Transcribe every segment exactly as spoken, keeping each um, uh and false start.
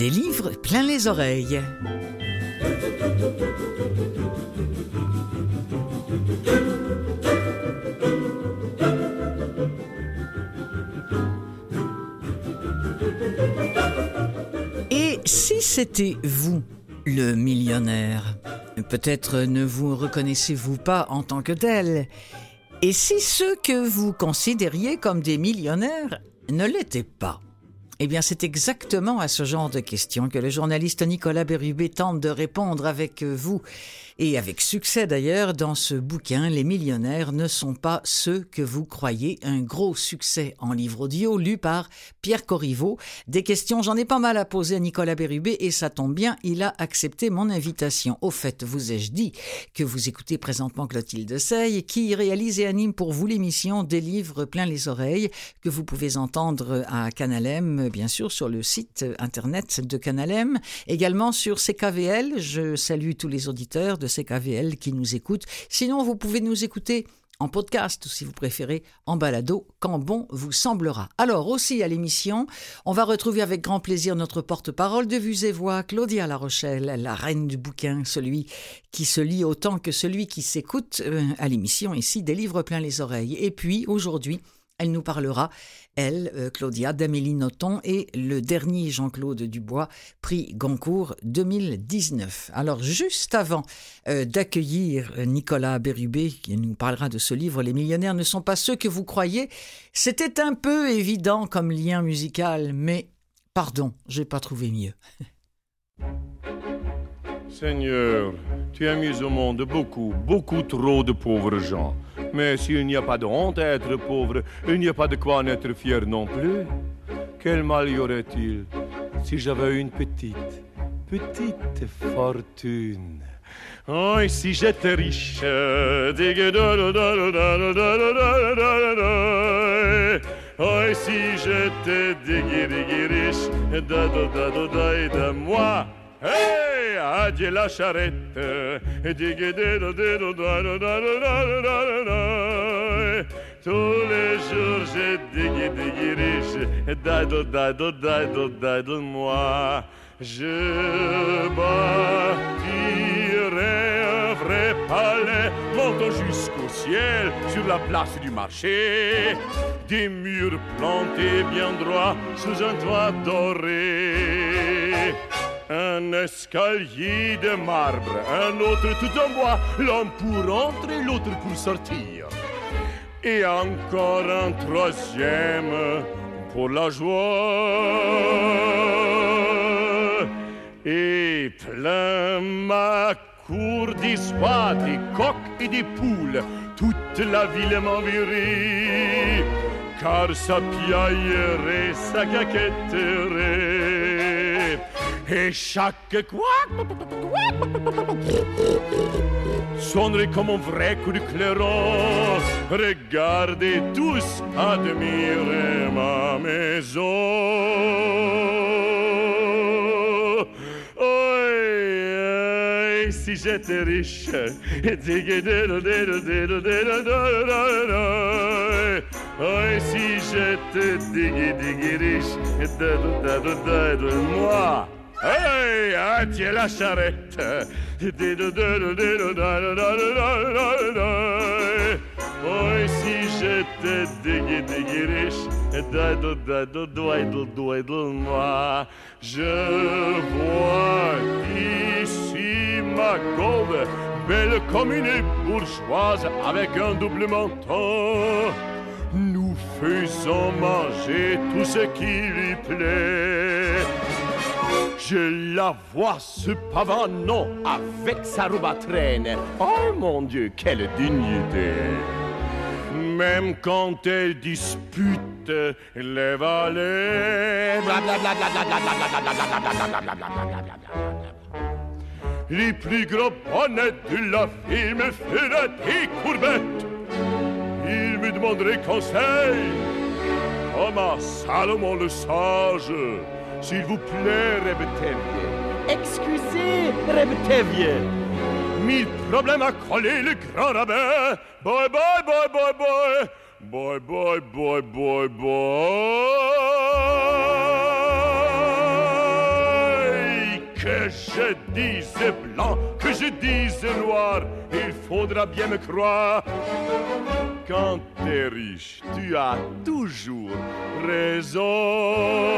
Des livres plein les oreilles. Et si c'était vous, le millionnaire? Peut-être ne vous reconnaissez-vous pas en tant que tel. Et si ceux que vous considériez comme des millionnaires ne l'étaient pas? Eh bien, c'est exactement à ce genre de questions que le journaliste Nicolas Bérubé tente de répondre avec vous, et avec succès d'ailleurs, dans ce bouquin « Les millionnaires ne sont pas ceux que vous croyez », un gros succès en livre audio lu par Pierre Corriveau. Des questions, j'en ai pas mal à poser à Nicolas Bérubé, et ça tombe bien, il a accepté mon invitation. Au fait, vous ai-je dit que vous écoutez présentement Clotilde Sey, qui réalise et anime pour vous l'émission Des livres plein les oreilles, que vous pouvez entendre à Canal M, bien sûr, sur le site internet de Canal M, également sur C K V L. Je salue tous les auditeurs de C K V L qui nous écoutent. Sinon, vous pouvez nous écouter en podcast, ou si vous préférez, en balado, quand bon vous semblera. Alors, aussi à l'émission, on va retrouver avec grand plaisir notre porte-parole de Vues et Voix, Claudia La Rochelle, la reine du bouquin, celui qui se lit autant que celui qui s'écoute, euh, à l'émission ici, Des livres plein les oreilles. Et puis, aujourd'hui, elle nous parlera, elle, euh, Claudia, d'Amélie Nothomb et le dernier Jean-Claude Dubois, prix Goncourt deux mille dix-neuf. Alors, juste avant euh, d'accueillir Nicolas Bérubé, qui nous parlera de ce livre « Les millionnaires ne sont pas ceux que vous croyez », c'était un peu évident comme lien musical, mais pardon, j'ai pas trouvé mieux. Seigneur, tu as mis au monde beaucoup, beaucoup trop de pauvres gens. Mais s'il n'y a pas de honte à être pauvre, il n'y a pas de quoi en être fier non plus. Quel mal y aurait-il si j'avais une petite, petite fortune? Oh, et si j'étais riche, oh, et si j'étais riche, de moi. Hey, adieu la charrette. Tous les jours j'ai digui digui riche. Dado dado dado dado moi. Je bâtirai un vrai palais, montant jusqu'au ciel sur la place du marché. Des murs plantés bien droits sous un toit doré. Un escalier de marbre, un autre tout en bois, l'un pour entrer, l'autre pour sortir. Et encore un troisième pour la joie. Et plein ma cour d'histoire, des coqs et des poules, toute la ville m'envierait, car ça piaillerait, ça caquetterait. Et chaque couac sonnerait comme un vrai coup de clairon. Regardez tous, admirez ma maison. Oh, si j'étais riche, oh, si j'étais digui digui riche, moi. Hey, adieu la charrette. Oh, si j'étais digui digui riche, moi. Je vois ici ma gauve, belle comme une bourgeoise avec un double menton. Nous faisons manger tout ce qui lui plaît. Je la vois se pavanant avec sa robe à traîne. Oh mon Dieu, quelle dignité! Même quand elle dispute les valets. Les plus gros bonnets de la ville me feraient des courbettes. Il me demanderait conseil, comme à Salomon le sage. S'il vous plaît, Rebetevie. Excusez, Rebetevie. Mille problèmes à coller le grand rabbin. Boy, boy, boy, boy, boy. Boy, boy, boy, boy, boy. Que je dise blanc, que je dise noir, il faudra bien me croire. Quand t'es riche, tu as toujours raison.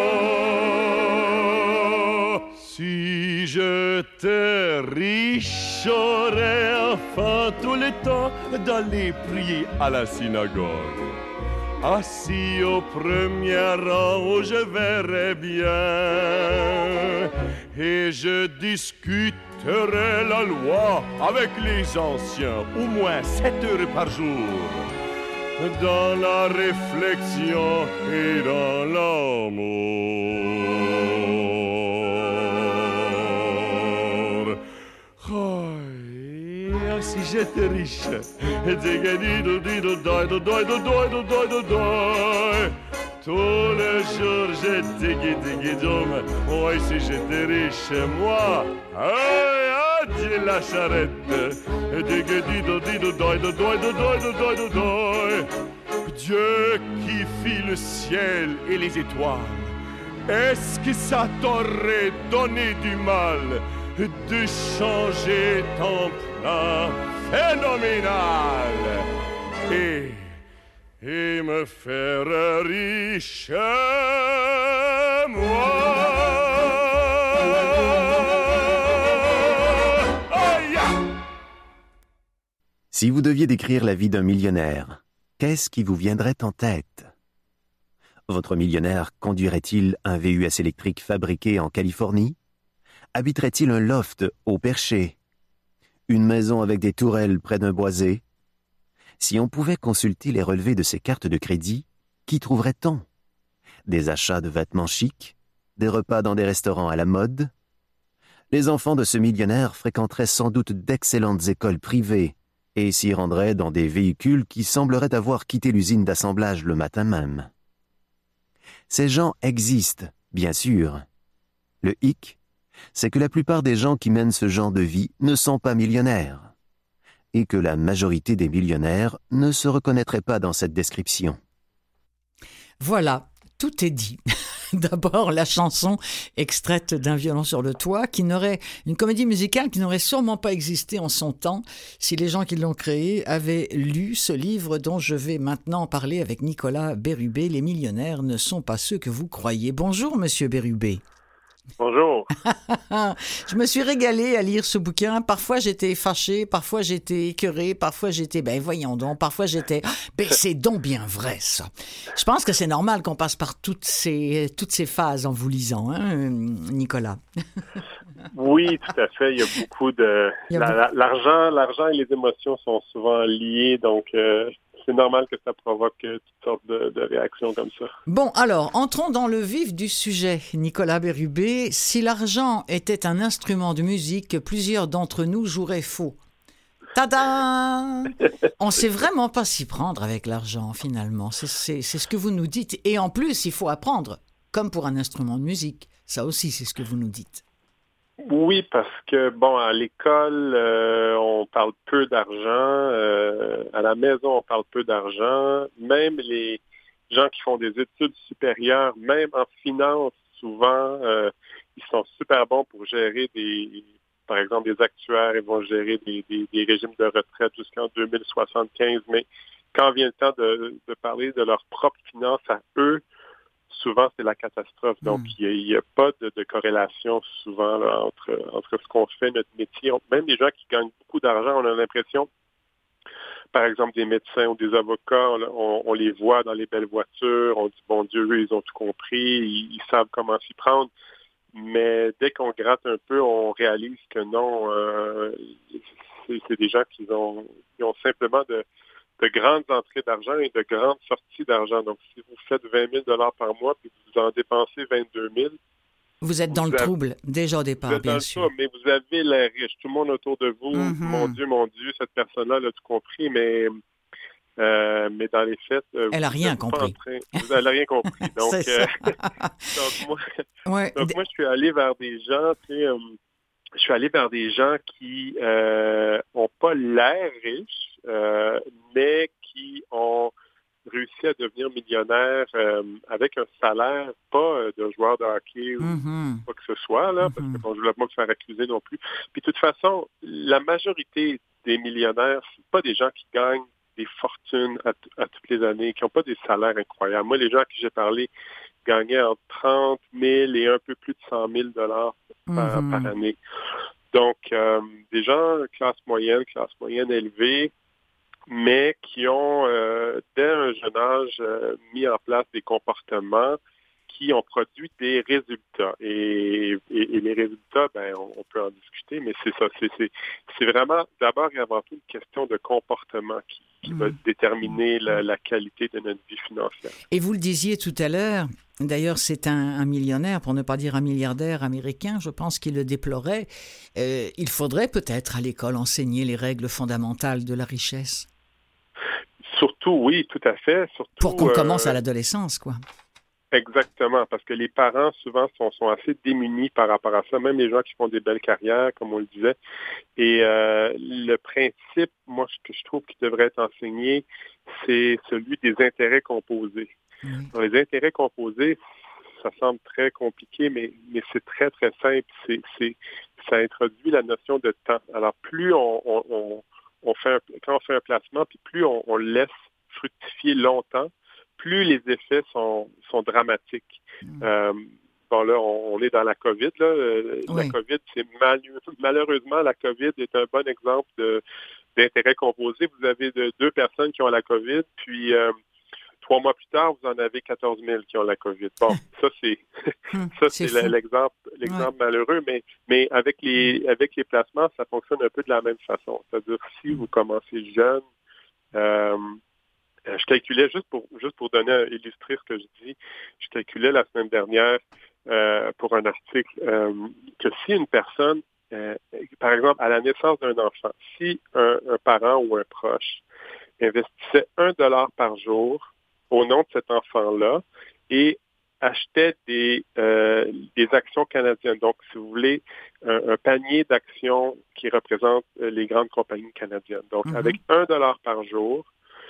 Si j'étais riche, j'aurais enfin tout le temps d'aller prier à la synagogue. Assis au premier rang où je verrais bien, et je discuterai la loi avec les anciens, au moins sept heures par jour, dans la réflexion et dans l'amour. Oh, et si j'étais riche, tous les jours je diggy diggy dum. Oh, si j'étais riche, moi, hey, adieu la charrette. Diggy dido dido doi do doi do doi do doi do doi. Dieu qui fit le ciel et les étoiles, est-ce que ça t'aurait donné du mal de changer ton plan phénoménal et et me faire riche, moi. Aïe! Si vous deviez décrire la vie d'un millionnaire, qu'est-ce qui vous viendrait en tête? Votre millionnaire conduirait-il un V U S électrique fabriqué en Californie? Habiterait-il un loft au Perché? Une maison avec des tourelles près d'un boisé? Si on pouvait consulter les relevés de ses cartes de crédit, qu'y trouverait-on? Des achats de vêtements chics? Des repas dans des restaurants à la mode? Les enfants de ce millionnaire fréquenteraient sans doute d'excellentes écoles privées et s'y rendraient dans des véhicules qui sembleraient avoir quitté l'usine d'assemblage le matin même. Ces gens existent, bien sûr. Le hic, c'est que la plupart des gens qui mènent ce genre de vie ne sont pas millionnaires, et que la majorité des millionnaires ne se reconnaîtraient pas dans cette description. Voilà, tout est dit. D'abord, la chanson extraite d'un violon sur le toit, qui n'aurait, une comédie musicale qui n'aurait sûrement pas existé en son temps si les gens qui l'ont créée avaient lu ce livre dont je vais maintenant parler avec Nicolas Bérubé. Les millionnaires ne sont pas ceux que vous croyez. Bonjour, monsieur Bérubé. Bonjour. Je me suis régalée à lire ce bouquin. Parfois, j'étais fâchée, parfois, j'étais écœurée, parfois, j'étais, ben voyons donc, parfois, j'étais, ben c'est donc bien vrai, ça. Je pense que c'est normal qu'on passe par toutes ces, toutes ces phases en vous lisant, hein, Nicolas? Oui, tout à fait. Il y a beaucoup de... Il y a la, beaucoup... la, l'argent, l'argent et les émotions sont souvent liés, donc... Euh... c'est normal que ça provoque toutes sortes de, de réactions comme ça. Bon, alors, entrons dans le vif du sujet, Nicolas Bérubé. Si l'argent était un instrument de musique, plusieurs d'entre nous joueraient faux. Tada! On ne sait vraiment pas s'y prendre avec l'argent, finalement. C'est, c'est, c'est ce que vous nous dites. Et en plus, il faut apprendre, comme pour un instrument de musique. Ça aussi, c'est ce que vous nous dites. Oui, parce que, bon, à l'école, euh, on parle peu d'argent. Euh, à la maison, on parle peu d'argent. Même les gens qui font des études supérieures, même en finance, souvent, euh, ils sont super bons pour gérer des... Par exemple, des actuaires, ils vont gérer des, des, des régimes de retraite jusqu'en deux mille soixante-quinze. Mais quand vient le temps de, de parler de leurs propres finances à eux, souvent, c'est la catastrophe. Donc, il mmh. n'y a, a pas de, de corrélation souvent là, entre, entre ce qu'on fait, notre métier. Même les gens qui gagnent beaucoup d'argent, on a l'impression, par exemple, des médecins ou des avocats, on, on les voit dans les belles voitures, on dit, bon Dieu, eux, ils ont tout compris, ils, ils savent comment s'y prendre. Mais dès qu'on gratte un peu, on réalise que non, euh, c'est, c'est des gens qui ont, qui ont simplement de, de grandes entrées d'argent et de grandes sorties d'argent. Donc, si vous faites vingt mille dollars par mois puis vous en dépensez vingt-deux mille, vous êtes dans vous le avez, trouble déjà au départ, bien sûr. Trouble, mais vous avez l'air riche. Tout le monde autour de vous, mm-hmm. mon Dieu, mon Dieu, cette personne-là elle a tout compris, mais... Euh, mais dans les faits, euh, elle n'a rien compris. Train, vous n'avez rien compris. Donc, euh, donc, moi, ouais. donc moi, je suis allé vers des gens, tu sais, euh, je suis allé vers des gens qui euh, ont pas l'air riches, euh, mais qui ont réussi à devenir millionnaire euh, avec un salaire pas euh, de joueur de hockey ou Mm-hmm. quoi que ce soit, là, parce que bon, je ne voulais pas me faire accuser non plus. Puis de toute façon, la majorité des millionnaires, c'est pas des gens qui gagnent des fortunes à, t- à toutes les années, qui n'ont pas des salaires incroyables. Moi, les gens à qui j'ai parlé gagnaient entre trente mille et un peu plus de cent mille dollars par, Mm-hmm. par année. Donc, euh, des gens classe moyenne, classe moyenne élevée, mais qui ont, euh, dès un jeune âge, euh, mis en place des comportements qui ont produit des résultats. Et, et, et les résultats, ben, on, on peut en discuter, mais c'est ça. C'est, c'est, c'est vraiment d'abord et avant tout une question de comportement qui, qui mmh. va déterminer la, la qualité de notre vie financière. Et vous le disiez tout à l'heure, d'ailleurs, c'est un, un millionnaire, pour ne pas dire un milliardaire américain, je pense qu'il le déplorait. Euh, il faudrait peut-être à l'école enseigner les règles fondamentales de la richesse. Surtout, oui, tout à fait. Surtout, pour qu'on euh, commence à l'adolescence, quoi. Exactement, parce que les parents, souvent, sont, sont assez démunis par rapport à ça, même les gens qui font des belles carrières, comme on le disait. Et euh, le principe, moi, ce que je trouve qui devrait être enseigné, c'est celui des intérêts composés. Oui. Dans les intérêts composés, ça semble très compliqué, mais, mais c'est très, très simple. C'est, c'est, ça introduit la notion de temps. Alors, plus on, on, on, on fait un, quand on fait un placement, puis plus on, on le laisse fructifier longtemps, plus les effets sont, sont dramatiques. Mmh. Euh, bon, là, on, on est dans la COVID. Là. Oui. La COVID, c'est mal, malheureusement, la COVID est un bon exemple de, d'intérêt composé. Vous avez de, deux personnes qui ont la COVID, puis euh, trois mois plus tard, vous en avez quatorze mille qui ont la COVID. Bon, ça, c'est, ça, c'est, c'est l'exemple, l'exemple ouais. malheureux, mais, mais avec les, avec les placements, ça fonctionne un peu de la même façon. C'est-à-dire, si vous commencez jeune, euh, je calculais, juste pour juste pour donner illustrer ce que je dis, je calculais la semaine dernière euh, pour un article euh, que si une personne, euh, par exemple, à la naissance d'un enfant, si un, un parent ou un proche investissait un dollar par jour au nom de cet enfant-là et achetait des, euh, des actions canadiennes, donc si vous voulez, un, un panier d'actions qui représente les grandes compagnies canadiennes. Donc, mm-hmm. avec un dollar par jour,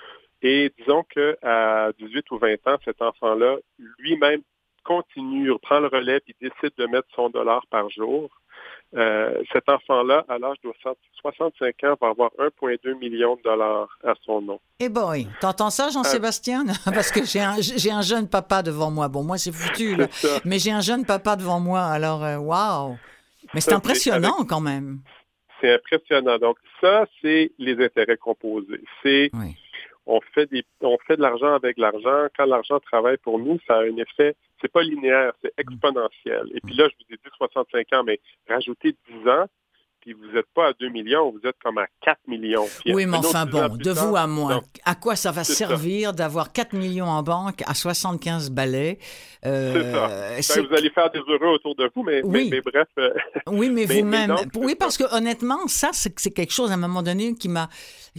et disons qu'à dix-huit ou vingt ans, cet enfant-là, lui-même, continue, prend le relais et décide de mettre son dollar par jour. Euh, cet enfant-là, à l'âge de soixante-cinq ans, va avoir un virgule deux million de dollars à son nom. Eh boy, t'entends ça, Jean-Sébastien? Euh... Parce que j'ai un, j'ai un jeune papa devant moi. Bon, moi, c'est foutu, là. C'est mais j'ai un jeune papa devant moi, alors, waouh! Wow. Mais c'est ça, impressionnant, c'est avec... quand même. C'est impressionnant. Donc, ça, c'est les intérêts composés. C'est... Oui. On fait des, on fait de l'argent avec l'argent. Quand l'argent travaille pour nous, ça a un effet, c'est pas linéaire, c'est exponentiel. Et puis là, je vous ai dit soixante-cinq ans, mais rajoutez dix ans, puis vous n'êtes pas à deux millions, vous êtes comme à quatre millions. Puis oui, mais enfin bon, de tard, vous à moi, donc, à quoi ça va servir ça. d'avoir quatre millions en banque à soixante-quinze balais? Euh, c'est ça. C'est... Ben, vous allez faire des heureux autour de vous, mais, oui. mais, mais bref. Euh... Oui, mais, mais vous-même. Mais donc, oui, parce que honnêtement, ça, c'est, c'est quelque chose à un moment donné qui m'a,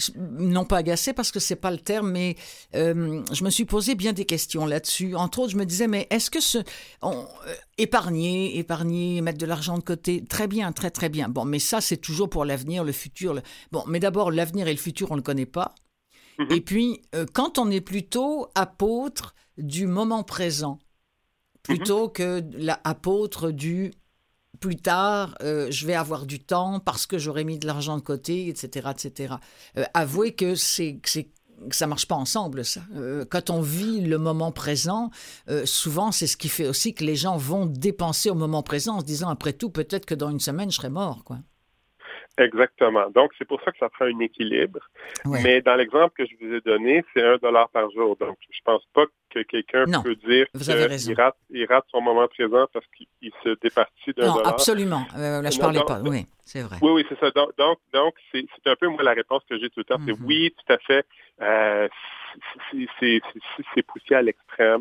non pas agacé parce que c'est pas le terme, mais euh, je me suis posé bien des questions là-dessus. Entre autres, je me disais, mais est-ce que ce, on, euh, épargner, épargner, mettre de l'argent de côté, très bien, très très bien. Bon, mais ça, c'est toujours pour l'avenir, le futur. Le... Bon, mais d'abord, l'avenir et le futur, on le connaît pas. Mm-hmm. Et puis, euh, quand on est plutôt apôtre du moment présent, plutôt mm-hmm. que l'apôtre du plus tard, euh, je vais avoir du temps parce que j'aurai mis de l'argent de côté, et cetera, et cetera. Euh, avouez que c'est, c'est que ça marche pas ensemble, ça. Euh, quand on vit le moment présent, euh, souvent, c'est ce qui fait aussi que les gens vont dépenser au moment présent en se disant, après tout, peut-être que dans une semaine, je serai mort, quoi. Exactement. Donc, c'est pour ça que ça prend un équilibre. Ouais. Mais dans l'exemple que je vous ai donné, c'est un dollar par jour. Donc, je pense pas que quelqu'un non, peut dire qu'il rate, il rate son moment présent parce qu'il se départit d'un non, dollar. Absolument. Euh, là, je non, parlais donc, pas. Oui, c'est vrai. Oui, oui, c'est ça. Donc, donc, donc c'est, c'est un peu, moi, la réponse que j'ai tout le temps. Mm-hmm. C'est oui, tout à fait. Euh, c'est, c'est, c'est, c'est poussé à l'extrême.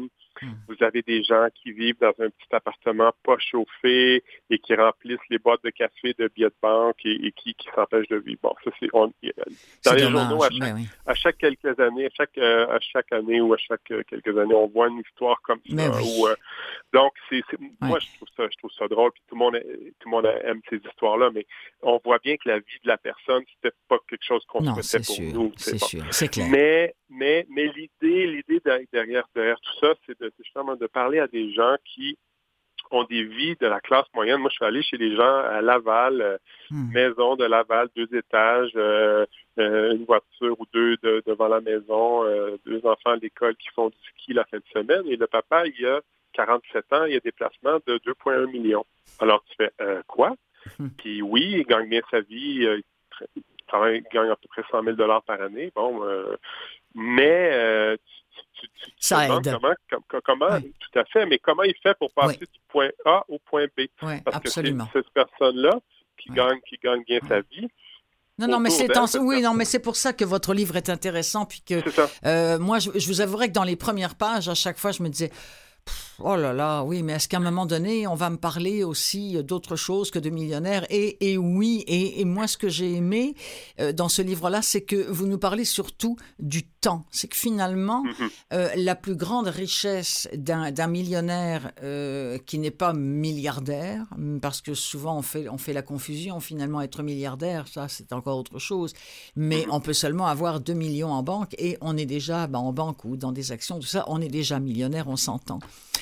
Mmh. Vous avez des gens qui vivent dans un petit appartement pas chauffé et qui remplissent les boîtes de café de billets de banque et, et qui, qui s'empêchent de vivre. Bon, ça, c'est... On, dans c'est les dommage, journaux, à chaque, oui. à chaque quelques années, à chaque, euh, à chaque année ou à chaque euh, quelques années, on voit une histoire comme ça. Oui. Où, euh, donc, c'est, c'est, oui. moi, je trouve ça, je trouve ça drôle. Puis tout le monde, tout le monde aime ces histoires-là, mais on voit bien que la vie de la personne, c'était pas quelque chose qu'on non, souhaitait pour sûr, nous. C'est, c'est bon. sûr, c'est clair. Mais, mais, mais l'idée, l'idée derrière, derrière tout ça, c'est de, justement de parler à des gens qui ont des vies de la classe moyenne. Moi, je suis allé chez des gens à Laval, euh, mmh. maison de Laval, deux étages, euh, euh, une voiture ou deux de, devant la maison, euh, deux enfants à l'école qui font du ski la fin de semaine. Et le papa, il a quarante-sept ans, il a des placements de deux virgule un millions. Alors, tu fais euh, quoi? Mmh. Puis oui, il gagne bien sa vie. Euh, il travaille, il gagne à peu près cent mille dollars par année. Bon, euh, mais euh, tu, tu, tu ça te demandes aide. comment, com, comment oui. tout à fait, mais comment il fait pour passer oui. du point A au point B? Oui, Parce absolument. que c'est cette personne-là qui, oui. gagne, qui gagne bien oui. sa vie. Non, non, mais c'est en... oui, non, mais c'est pour ça que votre livre est intéressant, puis que euh, moi, je, je vous avouerai que dans les premières pages, à chaque fois, je me disais. Oh là là, oui, mais est-ce qu'à un moment donné, on va me parler aussi d'autre chose que de millionnaires? Et, et oui, et, et moi, ce que j'ai aimé euh, dans ce livre-là, c'est que vous nous parlez surtout du temps. C'est que finalement, mm-hmm. euh, la plus grande richesse d'un, d'un millionnaire euh, qui n'est pas milliardaire, parce que souvent on fait, on fait la confusion, finalement, être milliardaire, ça, c'est encore autre chose. Mais mm-hmm. on peut seulement avoir deux millions en banque et on est déjà, ben, en banque ou dans des actions, tout ça, on est déjà millionnaire, on s'entend.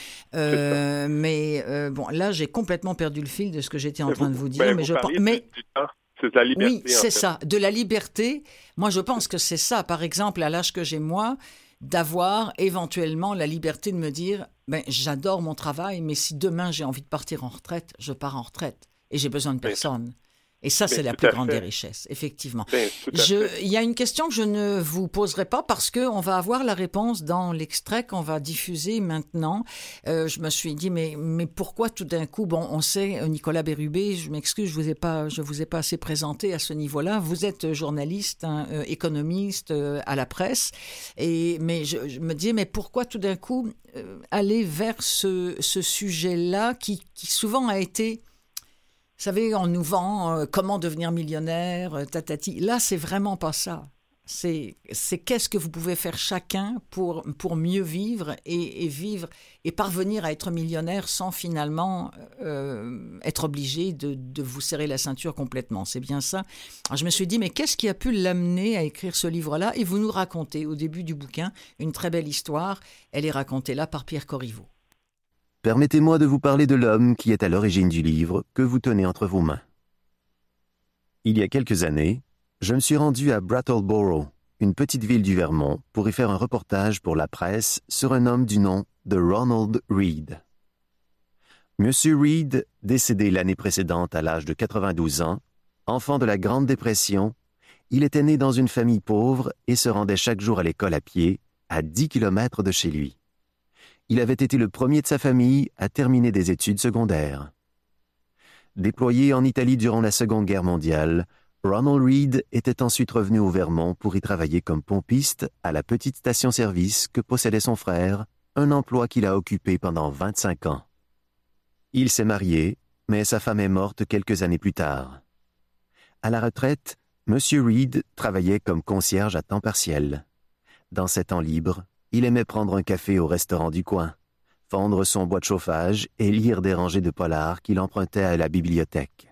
Euh, mais euh, bon, là, j'ai complètement perdu le fil de ce que j'étais en mais train vous, de vous dire. Ben, mais vous je pense, mais du temps. C'est de la liberté. Oui, c'est en fait. ça, de la liberté. Moi, je pense que c'est ça. Par exemple, à l'âge que j'ai moi, d'avoir éventuellement la liberté de me dire, ben, j'adore mon travail, mais si demain j'ai envie de partir en retraite, je pars en retraite et j'ai besoin de personne. Ben, Et ça, c'est la plus grande des richesses, effectivement. Je, il y a une question que je ne vous poserai pas parce qu'on va avoir la réponse dans l'extrait qu'on va diffuser maintenant. Euh, je me suis dit, mais, mais pourquoi tout d'un coup, bon, on sait, Nicolas Bérubé, je m'excuse, je vous ai pas, je vous ai pas assez présenté à ce niveau-là. Vous êtes journaliste, hein, euh, économiste euh, à la presse. Et, mais je, je me dis, mais pourquoi tout d'un coup euh, aller vers ce, ce sujet-là qui, qui souvent a été... Vous savez, on nous vend euh, comment devenir millionnaire, euh, tatati. Là, c'est vraiment pas ça. C'est, c'est qu'est-ce que vous pouvez faire chacun pour, pour mieux vivre et, et vivre et parvenir à être millionnaire sans finalement euh, être obligé de, de vous serrer la ceinture complètement. C'est bien ça. Alors, je me suis dit, mais qu'est-ce qui a pu l'amener à écrire ce livre-là? Et vous nous racontez au début du bouquin une très belle histoire. Elle est racontée là par Pierre Corriveau. Permettez-moi de vous parler de l'homme qui est à l'origine du livre que vous tenez entre vos mains. Il y a quelques années, je me suis rendu à Brattleboro, une petite ville du Vermont, pour y faire un reportage pour la presse sur un homme du nom de Ronald Reed. Monsieur Reed, décédé l'année précédente à l'âge de quatre-vingt-douze ans, enfant de la Grande Dépression, il était né dans une famille pauvre et se rendait chaque jour à l'école à pied, à dix kilomètres de chez lui. Il avait été le premier de sa famille à terminer des études secondaires. Déployé en Italie durant la Seconde Guerre mondiale, Ronald Reed était ensuite revenu au Vermont pour y travailler comme pompiste à la petite station-service que possédait son frère, un emploi qu'il a occupé pendant vingt-cinq ans. Il s'est marié, mais sa femme est morte quelques années plus tard. À la retraite, M. Reed travaillait comme concierge à temps partiel. Dans ses temps libres, il aimait prendre un café au restaurant du coin, fendre son bois de chauffage et lire des rangées de polars qu'il empruntait à la bibliothèque.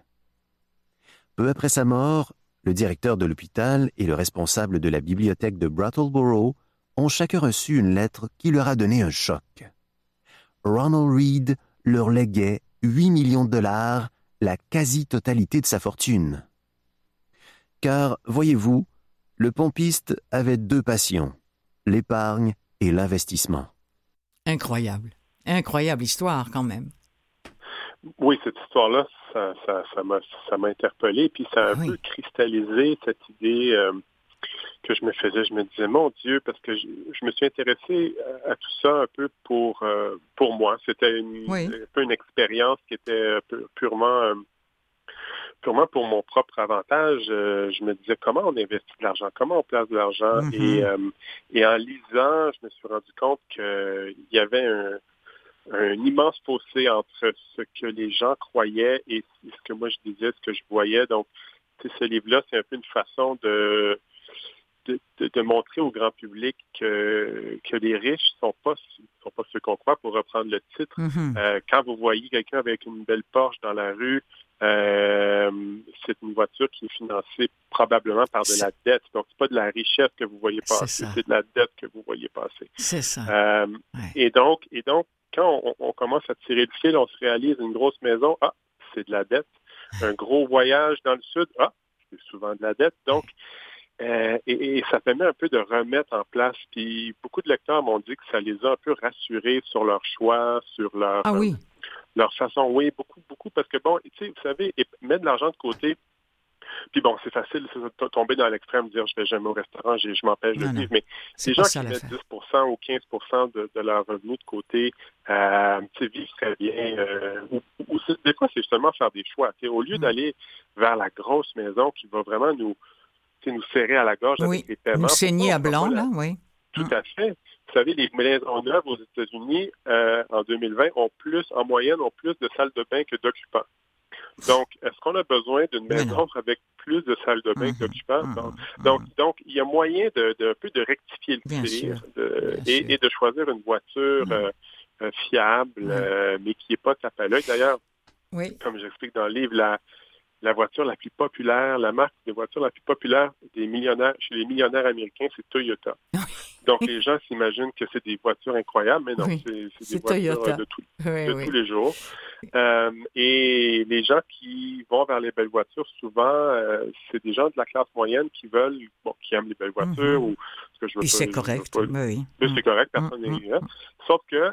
Peu après sa mort, le directeur de l'hôpital et le responsable de la bibliothèque de Brattleboro ont chacun reçu une lettre qui leur a donné un choc. Ronald Reed leur léguait huit millions de dollars, la quasi-totalité de sa fortune. Car, voyez-vous, le pompiste avait deux passions, l'épargne et l'investissement. Incroyable. Incroyable histoire, quand même. Oui, cette histoire-là, ça, ça, ça, m'a, ça m'a interpellé. Puis ça a un oui. peu cristallisé cette idée euh, que je me faisais. Je me disais, mon Dieu, parce que je, je me suis intéressé à, à tout ça un peu pour, euh, pour moi. C'était une, oui. un peu une expérience qui était pu, purement... Euh, purement pour mon propre avantage, euh, je me disais comment on investit de l'argent, comment on place de l'argent. Mm-hmm. Et, euh, et en lisant, je me suis rendu compte qu'il y avait un, un immense fossé entre ce que les gens croyaient et ce que moi je disais, ce que je voyais. Donc, ce livre-là, c'est un peu une façon de, de, de, de montrer au grand public que, que les riches ne sont pas, sont pas ceux qu'on croit, pour reprendre le titre. Mm-hmm. Euh, quand vous voyez quelqu'un avec une belle Porsche dans la rue, euh, c'est une voiture qui est financée probablement par de c'est... la dette. Donc, c'est pas de la richesse que vous voyez passer, c'est, c'est de la dette que vous voyez passer. C'est ça. Euh, ouais. Et donc, et donc, quand on, on commence à tirer le fil, on se réalise une grosse maison, ah, c'est de la dette. Un gros voyage dans le sud, ah, c'est souvent de la dette. Donc, euh, et, et ça permet un peu de remettre en place. Puis beaucoup de lecteurs m'ont dit que ça les a un peu rassurés sur leur choix, sur leur, ah oui. euh, leur façon. Oui, beaucoup, beaucoup. Parce que bon, tu sais, vous savez, mettre de l'argent de côté, puis bon, c'est facile de tomber dans l'extrême, de dire je vais jamais au restaurant, je, je m'empêche non, de vivre. Mais c'est les gens qui mettent dix pour cent ou quinze pour cent de, de leur revenu de côté, euh, tu sais, vivent très bien. Euh, ou, ou des fois, c'est justement faire des choix. Au lieu mmh. d'aller vers la grosse maison qui va vraiment nous, nous serrer à la gorge oui. avec les paiements. Nous saigner à blanc, là, oui. Tout mmh. à fait. Vous savez, les maisons neuves aux États-Unis, euh, en deux mille vingt, ont plus, en moyenne, ont plus de salles de bain que d'occupants. Donc, est-ce qu'on a besoin d'une maison avec plus de salles de bain mmh, que d'occupants? Mmh, donc, mmh. donc, donc, il y a moyen de, de, un peu de rectifier le tir de, et, et de choisir une voiture mmh. euh, euh, fiable, mmh. euh, mais qui n'est pas tape à l'œil. D'ailleurs, oui. comme j'explique dans le livre, la, la voiture la plus populaire, la marque de voiture la plus populaire des millionnaires, chez les millionnaires américains, c'est Toyota. Donc, les gens s'imaginent que c'est des voitures incroyables, mais non, oui, c'est, c'est, c'est des voitures Toyota. de, tout, oui, de oui. tous les jours. Euh, et les gens qui vont vers les belles voitures, souvent, euh, c'est des gens de la classe moyenne qui veulent, bon, qui aiment les belles voitures. Mm-hmm. Ou, ce que je veux et pas, c'est correct, pas, oui. oui. C'est correct, personne n'est mm-hmm. là. Sauf que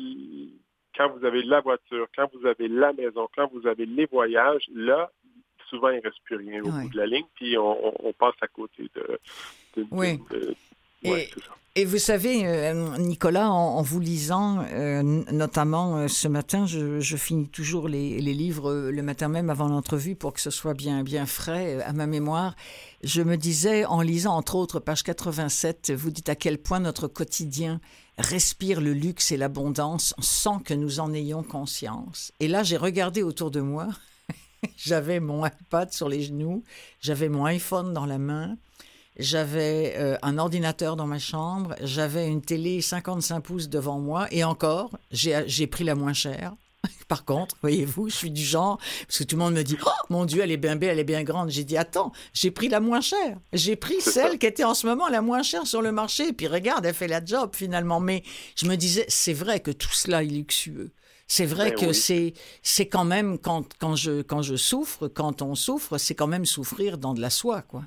quand vous avez la voiture, quand vous avez la maison, quand vous avez les voyages, là, souvent, il ne reste plus rien au oui. bout de la ligne, puis on, on, on passe à côté de... de, oui. de, de ouais, et, et vous savez, euh, Nicolas, en, en vous lisant, euh, notamment euh, ce matin, je, je finis toujours les, les livres euh, le matin même avant l'entrevue pour que ce soit bien, bien frais euh, à ma mémoire. Je me disais, en lisant entre autres page quatre-vingt-sept, vous dites à quel point notre quotidien respire le luxe et l'abondance sans que nous en ayons conscience. Et là, j'ai regardé autour de moi. J'avais mon iPad sur les genoux, j'avais mon iPhone dans la main, j'avais euh, un ordinateur dans ma chambre, j'avais une télé cinquante-cinq pouces devant moi et encore, j'ai, j'ai pris la moins chère. Par contre, voyez-vous, je suis du genre, parce que tout le monde me dit « Oh, mon Dieu, elle est bien belle, elle est bien grande ». J'ai dit « Attends, j'ai pris la moins chère. J'ai pris celle qui était en ce moment la moins chère sur le marché. Puis regarde, elle fait la job finalement. » Mais je me disais, c'est vrai que tout cela est luxueux. C'est vrai ben que oui. c'est, c'est quand même, quand, quand, je, quand je souffre, quand on souffre, c'est quand même souffrir dans de la soie, quoi.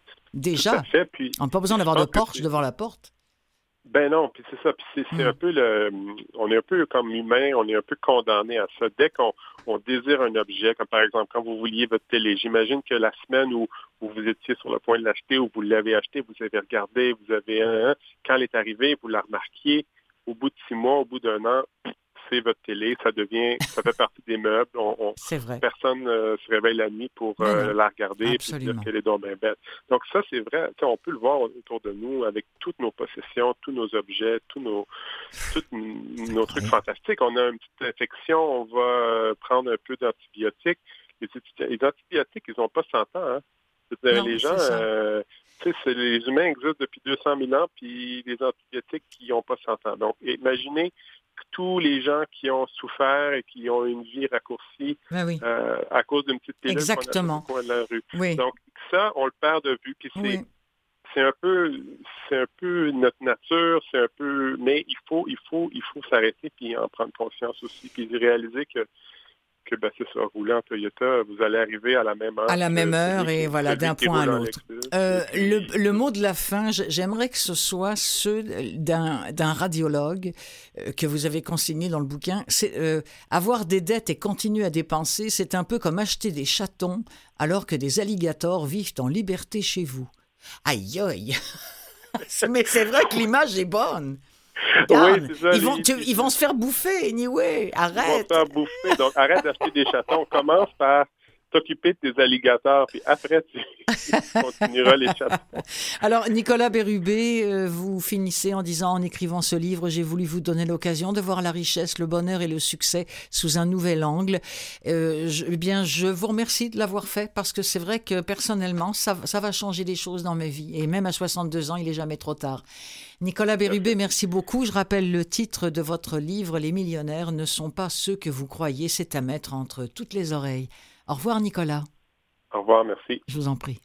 Déjà, fait, puis, on n'a pas besoin d'avoir de Porsche devant la porte. Ben non, puis c'est ça, puis c'est, c'est mm. un peu le... On est un peu comme humain, on est un peu condamné à ça. Dès qu'on on désire un objet, comme par exemple quand vous vouliez votre télé, j'imagine que la semaine où, où vous étiez sur le point de l'acheter, où vous l'avez acheté, vous avez regardé, vous avez... Hein, quand elle est arrivée, vous la remarquiez, au bout de six mois, au bout d'un an... c'est votre télé, ça devient, ça fait partie des meubles. On, on, c'est vrai. Personne euh, se réveille la nuit pour euh, la regarder et dire qu'elle est donc bien belle. Donc ça, c'est vrai. On peut le voir autour de nous avec toutes nos possessions, tous nos objets, tous nos, tous nos trucs fantastiques. On a une petite infection, on va prendre un peu d'antibiotiques. Les, les antibiotiques, ils n'ont pas cent ans. Hein. Non, les gens, euh, tu sais, les humains existent depuis deux cent mille ans, puis les antibiotiques, ils n'ont pas cent ans. Donc, imaginez tous les gens qui ont souffert et qui ont une vie raccourcie ben oui. euh, à cause d'une petite pilule Exactement. qu'on a au coin de la rue. Oui. Donc, ça, on le perd de vue. Puis c'est, oui. c'est un peu c'est un peu notre nature, c'est un peu mais il faut, il faut, il faut s'arrêter puis en prendre conscience aussi, puis réaliser que que ben, c'est ça, rouler en Toyota, vous allez arriver à la même heure. À la même heure que, et voilà, d'un point à l'autre. Euh, le, le mot de la fin, j'aimerais que ce soit ceux d'un, d'un radiologue euh, que vous avez consigné dans le bouquin. C'est, euh, avoir des dettes et continuer à dépenser, c'est un peu comme acheter des chatons alors que des alligators vivent en liberté chez vous. Aïe, aïe! Mais c'est vrai que l'image est bonne. Regarde, oui, c'est ça, ils, vont, les, tu, ils vont se faire bouffer, anyway. Arrête. Ils vont se faire bouffer. Donc, arrête d'acheter des chatons. Commence par t'occuper de tes alligators, puis après, tu, tu continueras les chasseurs. Alors, Nicolas Bérubé, euh, vous finissez en disant, en écrivant ce livre, j'ai voulu vous donner l'occasion de voir la richesse, le bonheur et le succès sous un nouvel angle. Euh, je, eh bien, je vous remercie de l'avoir fait, parce que c'est vrai que personnellement, ça, ça va changer des choses dans ma vie. Et même à soixante-deux ans, il n'est jamais trop tard. Nicolas Bérubé, merci beaucoup. Je rappelle le titre de votre livre, Les millionnaires ne sont pas ceux que vous croyez. C'est à mettre entre toutes les oreilles. Au revoir, Nicolas. Au revoir, merci. Je vous en prie.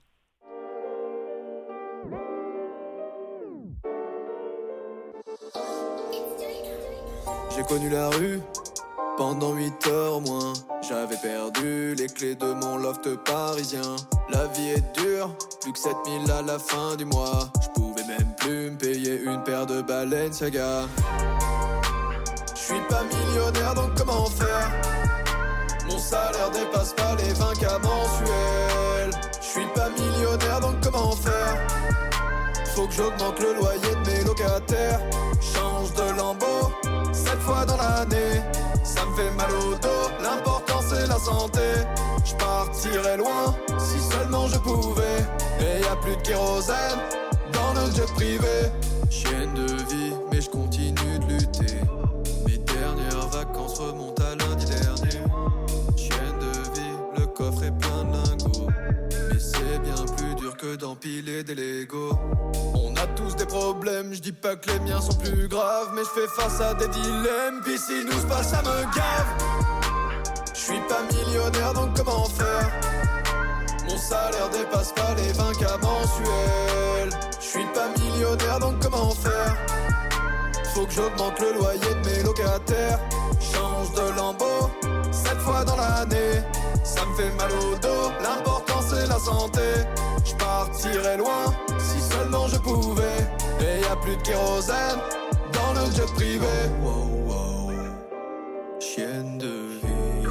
J'ai connu la rue pendant huit heures au moins. J'avais perdu les clés de mon loft parisien. La vie est dure, plus que sept mille à la fin du mois. Je pouvais même plus me payer une paire de Balenciaga. Je suis pas millionnaire, donc comment faire? Mon salaire dépasse pas les vingt K mensuels. Je suis pas millionnaire, donc comment faire? Faut que j'augmente le loyer de mes locataires. Change de lambeau, sept fois dans l'année. Ça me fait mal au dos, l'important c'est la santé. Je partirais loin, si seulement je pouvais. Et y a plus de kérosène dans le jet privé. Chienne de vie, mais je continue de lutter. Mes dernières vacances remontent à lundi dernier. Chienne de vie, le coffre est plein de lingots. Mais c'est bien plus dur que d'empiler des Legos. On a tous des problèmes, je dis pas que les miens sont plus graves. Mais je fais face à des dilemmes, pis si nous se passe ça me gave. Je suis pas millionnaire, donc comment faire? Mon salaire dépasse pas les vingt K mensuels. Je suis pas millionnaire, donc comment faire? Faut que j'augmente le loyer de mes locataires. Change de lambeau, sept fois dans l'année. Ça me fait mal au dos, l'important c'est la santé. Je partirais loin, si seulement je pouvais. Et y a plus de kérosène dans le jet privé. Wow, wow, chienne de vie.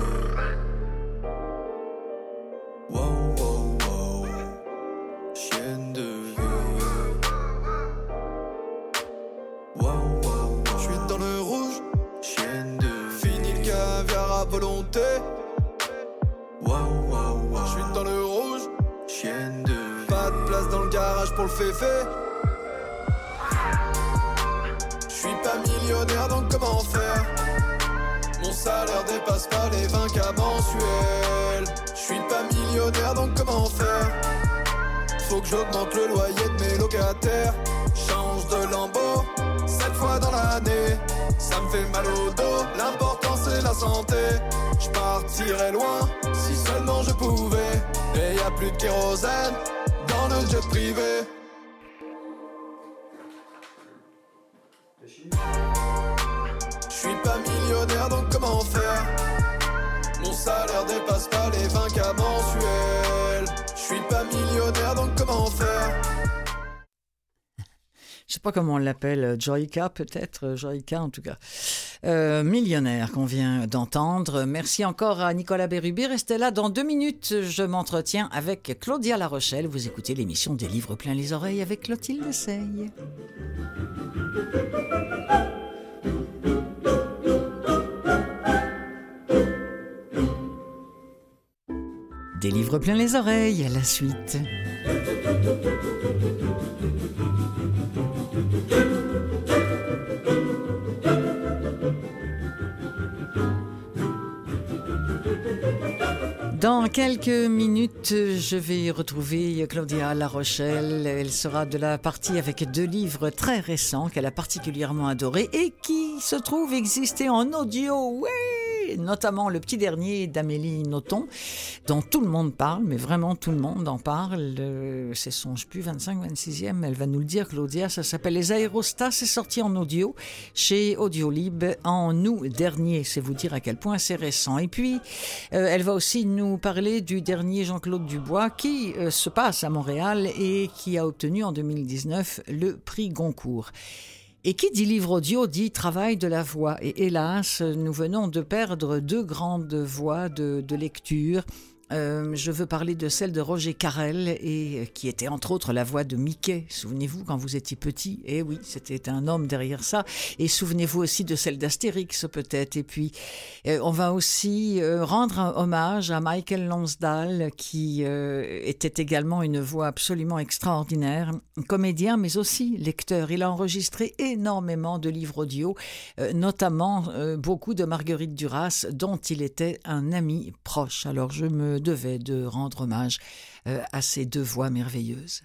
Wow, wow, wow, chienne de vie. Wow, wow, wow. Je suis dans le rouge, chienne de vie. Fini le caviar à volonté. Wow, wow, wow. Je suis dans le rouge, chienne de vie. Pas de place dans le garage pour le féfé. Je suis pas millionnaire, donc comment faire? Mon salaire dépasse pas les vingt K mensuels. Je suis pas millionnaire, donc comment faire? Faut que j'augmente le loyer de mes locataires. Change de lambeau, sept fois dans l'année. Ça me fait mal au dos, l'important c'est la santé. Je partirais loin, si seulement je pouvais. Et y a plus de kérosène dans le jet privé. Je suis pas millionnaire, donc comment faire? Mon salaire dépasse pas les vingt K mensuels. Je suis pas millionnaire, donc comment faire? Je sais pas comment on l'appelle, Joyka peut-être, Joyka en tout cas. Euh, millionnaire qu'on vient d'entendre. Merci encore à Nicolas Bérubé. Restez là, dans deux minutes, je m'entretiens avec Claudia La Rochelle. Vous écoutez l'émission des livres plein les oreilles avec Clotilde Sey. Des livres plein les oreilles, à la suite. Dans quelques minutes, je vais retrouver Claudia La Rochelle. Elle sera de la partie avec deux livres très récents qu'elle a particulièrement adorés et qui se trouvent exister en audio. Ouais, notamment le petit dernier d'Amélie Nothomb, dont tout le monde parle, mais vraiment tout le monde en parle. C'est son, je sais plus, vingt-cinq, vingt-sixième, elle va nous le dire, Claudia. Ça s'appelle Les Aérostats, c'est sorti en audio chez Audiolib en août dernier. C'est vous dire à quel point c'est récent. Et puis, euh, elle va aussi nous parler du dernier Jean-Claude Dubois qui euh, se passe à Montréal et qui a obtenu en deux mille dix-neuf le prix Goncourt. Et qui dit livre audio dit travail de la voix. Et hélas, nous venons de perdre deux grandes voix de, de lecture. Euh, je veux parler de celle de Roger Carrel, et, qui était entre autres la voix de Mickey. Souvenez-vous quand vous étiez petit? Eh oui, c'était un homme derrière ça. Et souvenez-vous aussi de celle d'Astérix peut-être. Et puis, euh, on va aussi euh, rendre un hommage à Michael Lonsdale, qui euh, était également une voix absolument extraordinaire, comédien mais aussi lecteur. Il a enregistré énormément de livres audio, euh, notamment euh, beaucoup de Marguerite Duras, dont il était un ami proche. Alors je me devais de rendre hommage euh, à ces deux voix merveilleuses.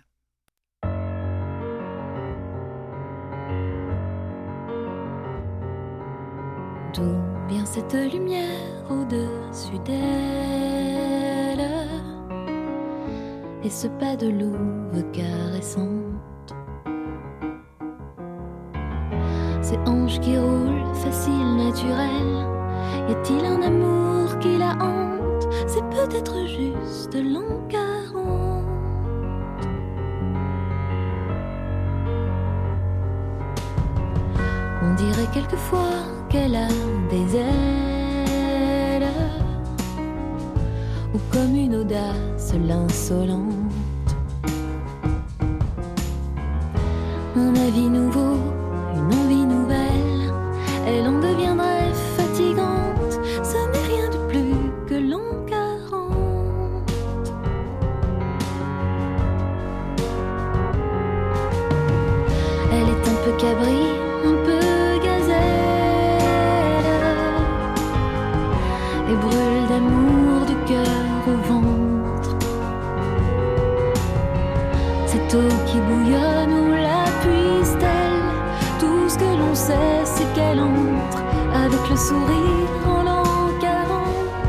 D'où vient cette lumière au-dessus d'elle et ce pas de louve caressante? Ces hanches qui roulent, facile, naturel. Y a-t-il un amour qui la hante? C'est peut-être juste l'an quarante. On dirait quelquefois qu'elle a des ailes, ou comme une audace l'insolente. Un avis nouveau, une envie nouvelle, elle en deviendrait fatigante. Ce n'est rien de plus que l'an quarante. Elle est un peu cabri, un peu gazelle, et brûle d'amour du cœur au ventre. Cette eau qui bouillonne, où la puise-t-elle? Tout ce que l'on sait, c'est qu'elle entre avec le sourire en l'an quarante.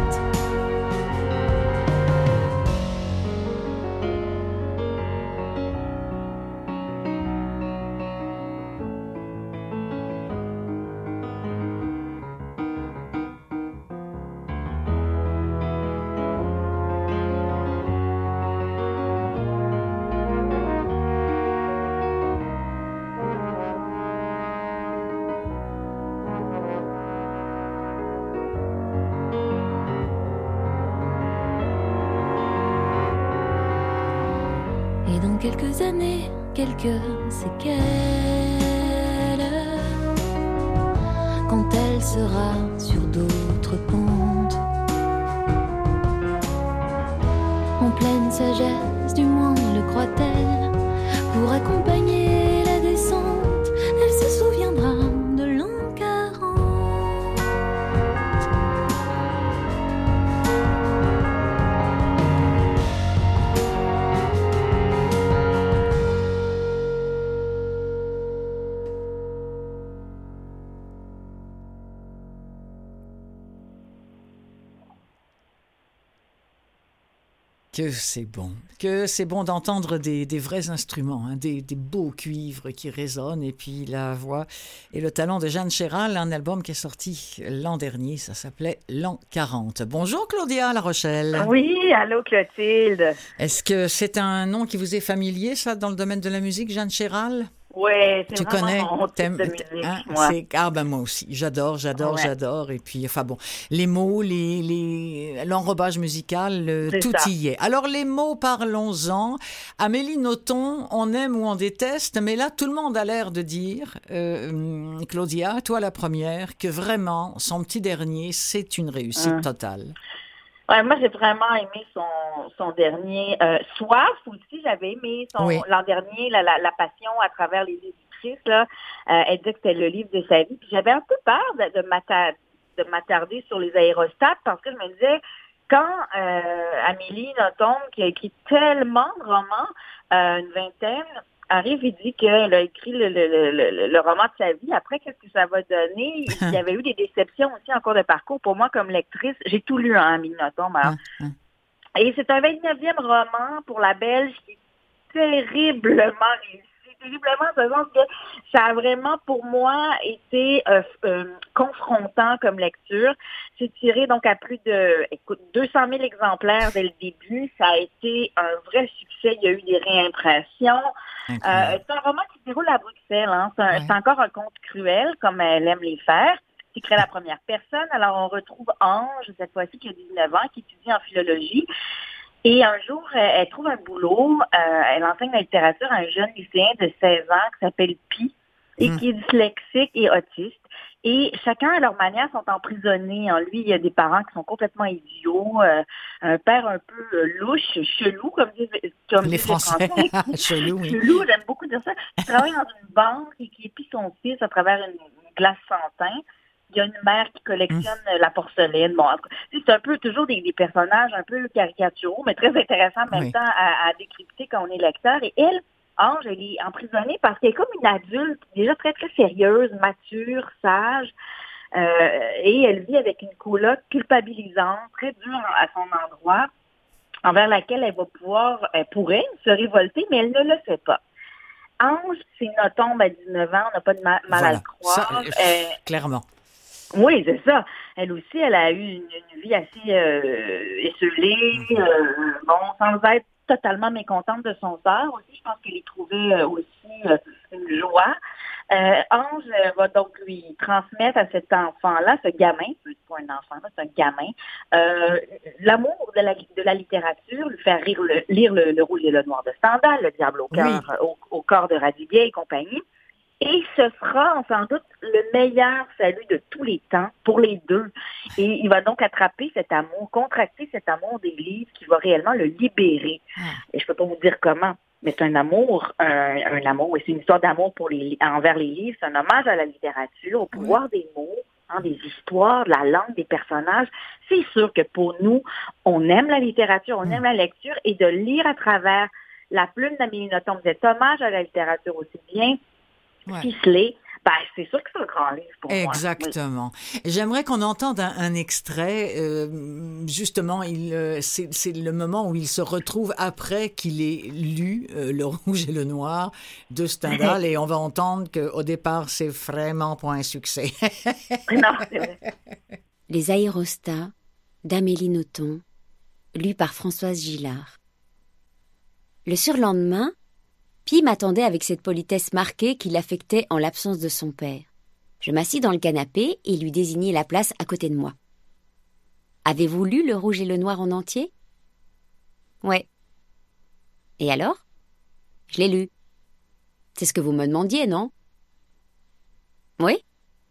Et dans quelques années, quelques séquelles, quand elle sera sur d'autres pentes, en pleine sagesse, du moins le croit-elle, pour accompagner la descente, elle se souviendra de l'an quarante. Que c'est bon, que c'est bon d'entendre des, des vrais instruments, hein, des, des beaux cuivres qui résonnent, et puis la voix et le talent de Jeanne Chéral, un album qui est sorti l'an dernier, ça s'appelait L'an quarante. Bonjour Claudia La Rochelle. Oui, allô Clotilde. Est-ce que c'est un nom qui vous est familier, ça, dans le domaine de la musique, Jeanne Chéral? Oui, c'est tu vraiment connais, mon type de t'aimes, musique, hein, moi. c'est, ah ben moi aussi, j'adore, j'adore, Ouais. j'adore. Et puis, enfin bon, les mots, les, les, l'enrobage musical, euh, C'est tout ça. y est. Alors les mots, parlons-en. Amélie Nothomb, on aime ou on déteste, mais là tout le monde a l'air de dire, euh, Claudia, toi la première, que vraiment son petit dernier, c'est une réussite Hum. totale. Ouais, moi, j'ai vraiment aimé son, son dernier. Euh, Soif aussi, j'avais aimé son Oui. l'an dernier, la, la, la passion à travers les éditrices. Là. Euh, elle disait que c'était le livre de sa vie. Puis j'avais un peu peur de, de, m'attarder, de m'attarder sur les aérostats parce que je me disais, quand euh, Amélie Nothomb, qui a écrit tellement de romans, euh, une vingtaine, arrive et dit qu'elle a écrit le, le, le, le, le roman de sa vie. Après, qu'est-ce que ça va donner? Il y avait eu des déceptions aussi en cours de parcours. Pour moi, comme lectrice, j'ai tout lu, hein, Amélie Nothomb. Alors. Hein, hein. Et c'est un vingt-neuvième roman pour la Belge qui est terriblement réussi. Terriblement, dans le sens que ça a vraiment, pour moi, été euh, euh, confrontant comme lecture. C'est tiré donc à plus de, écoute, deux cent mille exemplaires dès le début. Ça a été un vrai succès. Il y a eu des réimpressions. Euh, c'est un roman qui se déroule à Bruxelles. Hein. C'est, un, Ouais. c'est encore un conte cruel, comme elle aime les faire. écrit à la première personne. Alors, on retrouve Ange, cette fois-ci, qui a dix-neuf ans, qui étudie en philologie. Et un jour, elle, elle trouve un boulot. Euh, elle enseigne la littérature à un jeune lycéen de seize ans qui s'appelle Pi et qui est dyslexique et autiste. Et chacun, à leur manière, sont emprisonnés. En lui, il y a des parents qui sont complètement idiots, euh, un père un peu euh, louche, chelou, comme disent, comme les disent Français. les Français. Chelou, oui. Chelou, j'aime beaucoup dire ça. Il travaille dans une banque et qui épie son fils à travers une, une glace sans teint. Il y a une mère qui collectionne mmh. la porcelaine. Bon, c'est un peu toujours des, des personnages un peu caricaturaux, mais très intéressants en même oui. temps à, à décrypter quand on est lecteur. Et elle, Ange, elle est emprisonnée parce qu'elle est comme une adulte, déjà très, très sérieuse, mature, sage. Euh, et elle vit avec une coloc culpabilisante, très dure à son endroit, envers laquelle elle va pouvoir, elle pourrait se révolter, mais elle ne le fait pas. Ange, c'est une tombe à dix-neuf ans, on n'a pas de mal, mal voilà. à le croire. Ça, euh, clairement. Oui, c'est ça. Elle aussi, elle a eu une, une vie assez euh, esselée, euh, bon, sans être totalement mécontente de son sort aussi. Je pense qu'elle y trouvait euh, aussi euh, une joie. Euh, Ange euh, va donc lui transmettre à cet enfant-là, ce gamin, c'est pas un enfant, là, c'est un gamin, euh, l'amour de la, de la littérature, lui faire rire le, lire le, le Rouge et le Noir de Stendhal, Le Diable au cœur, oui. au, au corps de Radiguet et compagnie. Et ce sera, sans doute, le meilleur salut de tous les temps pour les deux. Et il va donc attraper cet amour, contracter cet amour des livres qui va réellement le libérer. Ah. Et je peux pas vous dire comment, mais c'est un amour, un, un amour, et c'est une histoire d'amour pour les, envers les livres. C'est un hommage à la littérature, au pouvoir oui. des mots, hein, des histoires, de la langue, des personnages. C'est sûr que pour nous, on aime la littérature, on mmh. aime la lecture, et de lire à travers la plume d'Amélie Nothomb, cet hommage à la littérature aussi bien ouais. ficelé, ben, c'est sûr que c'est un grand livre pour Exactement. moi. Oui. J'aimerais qu'on entende un, un extrait. Euh, justement, il, euh, c'est, c'est le moment où il se retrouve après qu'il ait lu euh, Le Rouge et le Noir de Stendhal et on va entendre qu'au départ, c'est vraiment pas un succès. Non, c'est vrai. Les aérostats d'Amélie Nothomb, lu par Françoise Gillard. Le surlendemain, Pi m'attendait avec cette politesse marquée qui l'affectait en l'absence de son père. Je m'assis dans le canapé et lui désignai la place à côté de moi. « Avez-vous lu Le Rouge et le Noir en entier ?»« Ouais. »« Et alors ?»« Je l'ai lu. »« C'est ce que vous me demandiez, non ?»« Oui. »«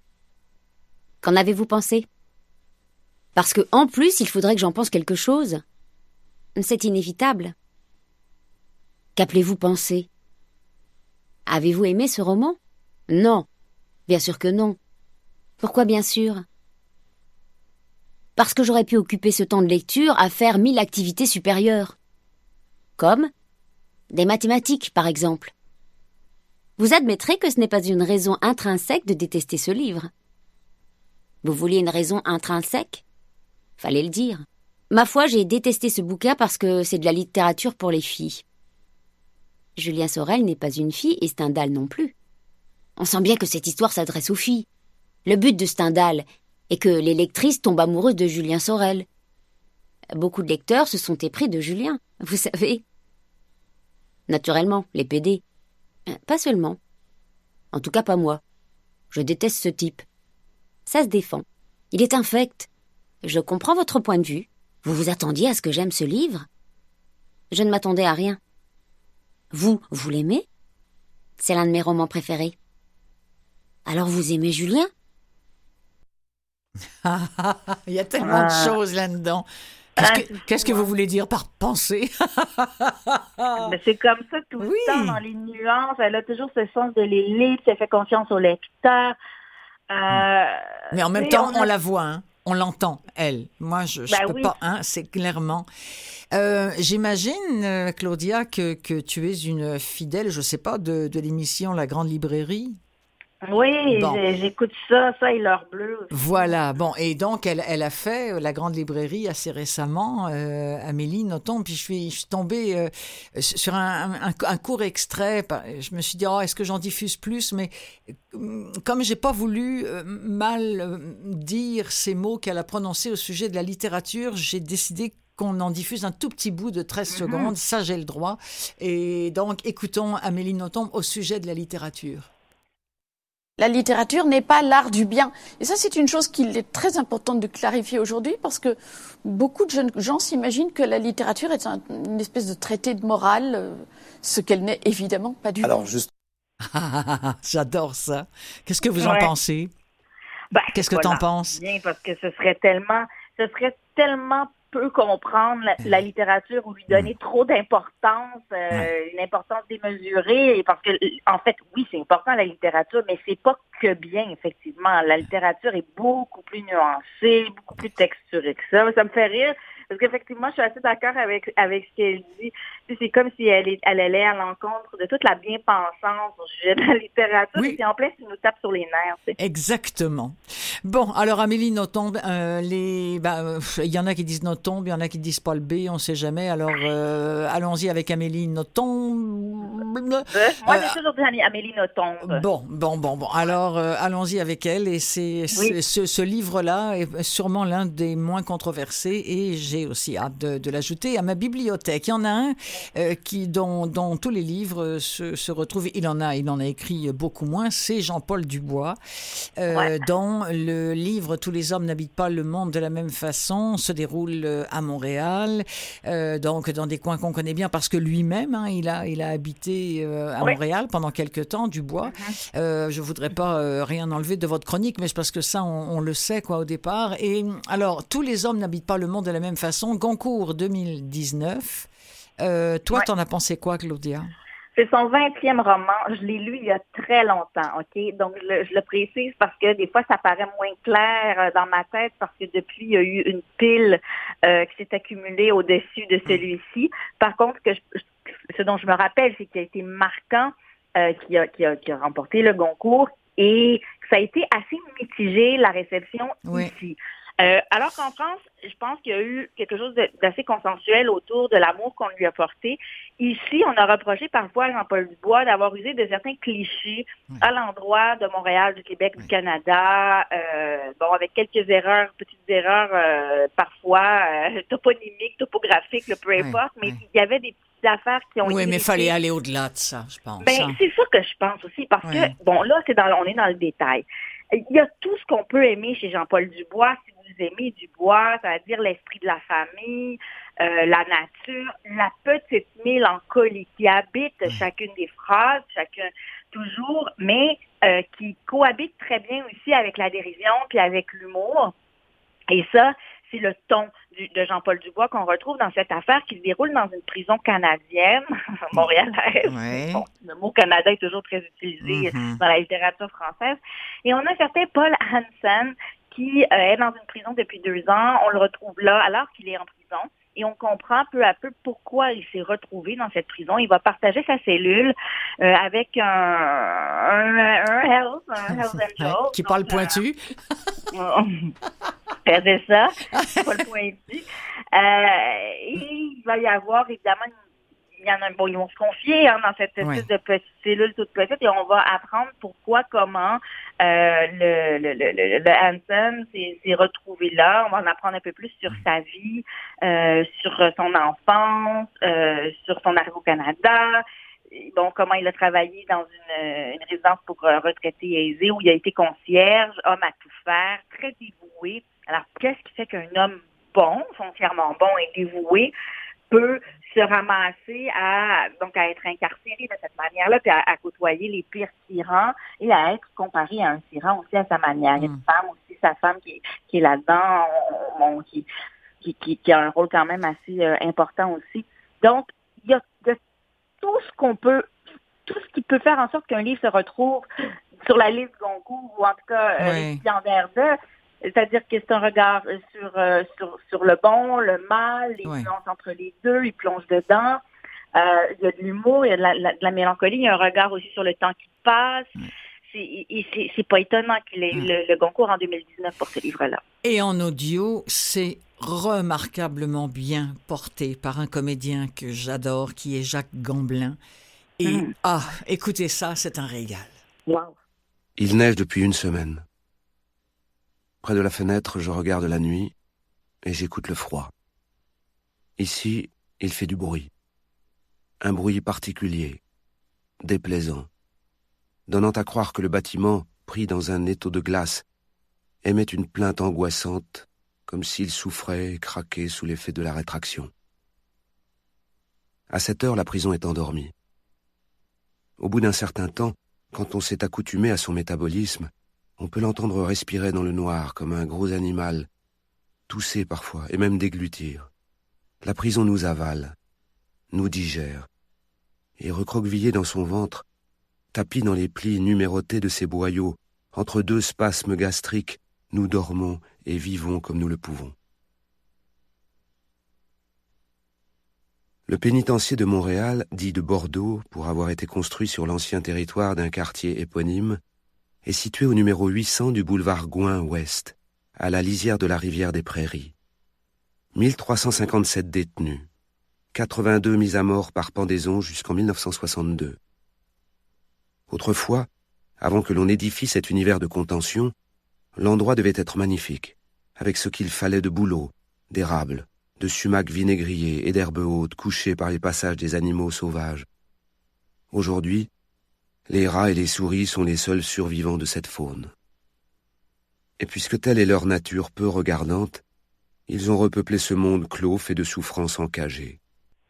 Qu'en avez-vous pensé ?»« Parce que, en plus, il faudrait que j'en pense quelque chose. C'est inévitable. »« Qu'appelez-vous penser ? Avez-vous aimé ce roman ? Non. Bien sûr que non. Pourquoi bien sûr ? Parce que j'aurais pu occuper ce temps de lecture à faire mille activités supérieures. Comme des mathématiques, par exemple. Vous admettrez que ce n'est pas une raison intrinsèque de détester ce livre. Vous vouliez une raison intrinsèque ? Fallait le dire. Ma foi, j'ai détesté ce bouquin parce que c'est de la littérature pour les filles. Julien Sorel n'est pas une fille et Stendhal non plus. On sent bien que cette histoire s'adresse aux filles. Le but de Stendhal est que les lectrices tombent amoureuses de Julien Sorel. Beaucoup de lecteurs se sont épris de Julien, vous savez. Naturellement, les P D. Pas seulement. En tout cas pas moi. Je déteste ce type. Ça se défend. Il est infect. Je comprends votre point de vue. Vous vous attendiez à ce que j'aime ce livre ? Je ne m'attendais à rien. Vous, vous l'aimez ? C'est l'un de mes romans préférés. Alors vous aimez Julien ? Il y a tellement de choses là-dedans. Qu'est-ce que, ah, qu'est-ce que vous voulez dire par penser ? Mais c'est comme ça tout oui. le temps, dans les nuances. Elle a toujours ce sens de les livres, elle fait confiance au lecteur. Euh, Mais en même temps, on, a... on la voit, hein. On l'entend, elle. Moi, je ne ben peux oui. pas, hein, c'est clairement... Euh, j'imagine, euh, Claudia, que, que tu es une fidèle, je ne sais pas, de, de l'émission La Grande Librairie. Oui, bon. j'écoute ça, ça et l'heure bleue aussi. Voilà, bon, et donc elle, elle a fait La Grande Librairie assez récemment, euh, Amélie Nothomb, puis je suis, je suis tombée euh, sur un, un, un court extrait, je me suis dit, oh, est-ce que j'en diffuse plus, mais comme j'ai pas voulu euh, mal euh, dire ces mots qu'elle a prononcés au sujet de la littérature, j'ai décidé qu'on en diffuse un tout petit bout de treize mm-hmm. secondes, ça j'ai le droit, et donc écoutons Amélie Nothomb au sujet de la littérature. La littérature n'est pas l'art du bien. Et ça, c'est une chose qu'il est très important de clarifier aujourd'hui parce que beaucoup de jeunes gens s'imaginent que la littérature est un, une espèce de traité de morale, euh, ce qu'elle n'est évidemment pas du tout. Alors, juste... J'adore ça. Qu'est-ce que vous en Ouais. pensez? Ben, Qu'est-ce que c'est pas t'en l'art penses? bien, parce que ce serait tellement, ce serait tellement peu comprendre la, la littérature ou lui donner Mm. trop d'importance, euh, Ouais. une importance démesurée, et parce que en fait, oui, c'est important la littérature, mais c'est pas que bien, effectivement. La littérature est beaucoup plus nuancée, beaucoup plus texturée que ça. Ça me fait rire. Parce qu'effectivement, je suis assez d'accord avec avec ce qu'elle dit. Tu sais, c'est comme si elle, est, elle allait à l'encontre de toute la bien-pensance au sujet de la littérature. Oui. Et c'est en plein, ça nous tape sur les nerfs. Tu sais. Exactement. Bon, alors Amélie Nothomb, euh, les, bah, euh, il y en a qui disent Nothomb, il y en a qui disent Paul B, on ne sait jamais. Alors euh, allons-y avec Amélie Nothomb. Euh, moi, Euh, j'ai toujours dit Amé- Amélie Nothomb. Bon, bon, bon, bon. Alors, euh, allons-y avec elle. Et c'est, Oui. c'est- ce, ce livre-là est sûrement l'un des moins controversés. Et j'ai aussi hâte de, de l'ajouter à ma bibliothèque. Il y en a un euh, qui, dont, dont tous les livres se, se retrouvent. Il en a, il en a écrit beaucoup moins. C'est Jean-Paul Dubois, euh, Ouais. dont le livre Tous les hommes n'habitent pas le monde de la même façon se déroule euh, à Montréal, euh, donc dans des coins qu'on connaît bien parce que lui-même, hein, il a, il a habité euh, à Oui. Montréal pendant quelque temps, Dubois. Euh, je voudrais pas euh, rien enlever de votre chronique, mais c'est parce que ça, on, on le sait quoi au départ. Et alors, Tous les hommes n'habitent pas le monde de la même façon. Goncourt deux mille dix-neuf. Euh, toi, Ouais. t'en as pensé quoi, Claudia? C'est son vingtième roman. Je l'ai lu il y a très longtemps, OK? Donc, je le, je le précise parce que des fois, ça paraît moins clair euh, dans ma tête parce que depuis, il y a eu une pile euh, qui s'est accumulée au-dessus de celui-ci. Par contre, que je, ce dont je me rappelle, c'est qu'il a été marquant, euh, qui, a, qui, a, qui a remporté le Goncourt et ça a été assez mitigé, la réception Oui. ici. Euh, alors qu'en France, je pense qu'il y a eu quelque chose de- d'assez consensuel autour de l'amour qu'on lui a porté. Ici, on a reproché parfois à Jean-Paul Dubois d'avoir usé de certains clichés Oui. à l'endroit de Montréal, du Québec, Oui. du Canada, euh, bon, avec quelques erreurs, petites erreurs euh, parfois euh, toponymiques, topographiques, le peu Oui, importe, mais oui. il y avait des petites affaires qui ont Oui, été mais il fallait laissées. aller au-delà de ça, je pense. Ben, hein. c'est ça que je pense aussi, parce Ouais. que, bon, là, c'est dans, on est dans le détail. Il y a tout ce qu'on peut aimer chez Jean-Paul Dubois. Si vous aimez Dubois, c'est-à-dire l'esprit de la famille, euh, la nature, la petite mélancolie qui habite chacune des phrases, chacun toujours, mais euh, qui cohabite très bien aussi avec la dérision puis avec l'humour. Et ça, c'est le ton du, de Jean-Paul Dubois qu'on retrouve dans cette affaire qui se déroule dans une prison canadienne, montréalaise. Ouais. Bon, le mot Canada est toujours très utilisé Mhm. dans la littérature française. Et on a un certain Paul Hansen qui euh, est dans une prison depuis deux ans. On le retrouve là alors qu'il est en prison. Et on comprend peu à peu pourquoi il s'est retrouvé dans cette prison. Il va partager sa cellule euh, avec un, un, un Hells, un Hells Angel. Ouais, qui parle Donc, pointu. c'est ça, c'est pas le pointu. Euh, et il va y avoir évidemment, il y en a, bon, ils vont se confier hein, dans cette espèce Ouais. de petite cellule toute petite et on va apprendre pourquoi, comment euh, le, le, le, le, le Hansen s'est, s'est retrouvé là. On va en apprendre un peu plus sur sa vie, euh, sur son enfance, euh, sur son arrivée au Canada. Bon, comment il a travaillé dans une, une résidence pour euh, retraités aisés où il a été concierge, homme à tout faire, très dévoué. Alors, qu'est-ce qui fait qu'un homme bon, foncièrement bon et dévoué, peut se ramasser à donc à être incarcéré de cette manière-là, puis à, à côtoyer les pires tyrans et à être comparé à un tyran aussi à sa manière. Il y a une femme aussi, sa femme qui, qui est là-dedans, on, on, qui, qui, qui, qui a un rôle quand même assez euh, important aussi. Donc, il y a de tout ce qu'on peut, tout ce qui peut faire en sorte qu'un livre se retrouve sur la liste Goncourt ou en tout cas euh, Oui. récipiendaire de. C'est-à-dire que c'est un regard sur euh, sur sur le bon, le mal, les Oui. nuances entre les deux, il plonge dedans. Euh, il y a de l'humour, il y a de la, la- de la mélancolie, il y a un regard aussi sur le temps qui passe. Oui. C'est, et c'est, c'est pas étonnant qu'il ait eu Oui. le, le Goncourt en deux mille dix-neuf pour ce livre-là. Et en audio, c'est remarquablement bien porté par un comédien que j'adore, qui est Jacques Gamblin. Et Mm. ah, écoutez ça, c'est un régal. Wow. Il neige depuis une semaine. Près de la fenêtre, je regarde la nuit et j'écoute le froid. Ici, il fait du bruit. Un bruit particulier, déplaisant, donnant à croire que le bâtiment pris dans un étau de glace, émet une plainte angoissante, comme s'il souffrait et craquait sous l'effet de la rétraction. À cette heure, la prison est endormie. Au bout d'un certain temps, quand on s'est accoutumé à son métabolisme, on peut l'entendre respirer dans le noir comme un gros animal, tousser parfois et même déglutir. La prison nous avale, nous digère, et recroquevillé dans son ventre, tapis dans les plis numérotés de ses boyaux, entre deux spasmes gastriques, nous dormons et vivons comme nous le pouvons. Le pénitencier de Montréal, dit de Bordeaux, pour avoir été construit sur l'ancien territoire d'un quartier éponyme, est situé au numéro huit cents du boulevard Gouin-Ouest, à la lisière de la rivière des Prairies. mille trois cent cinquante-sept détenus, quatre-vingt-deux mis à mort par pendaison jusqu'en mille neuf cent soixante-deux. Autrefois, avant que l'on édifie cet univers de contention, l'endroit devait être magnifique, avec ce qu'il fallait de bouleaux, d'érables, de sumacs vinaigriers et d'herbes hautes couchées par les passages des animaux sauvages. Aujourd'hui, les rats et les souris sont les seuls survivants de cette faune. Et puisque telle est leur nature peu regardante, ils ont repeuplé ce monde clos fait de souffrances encagées.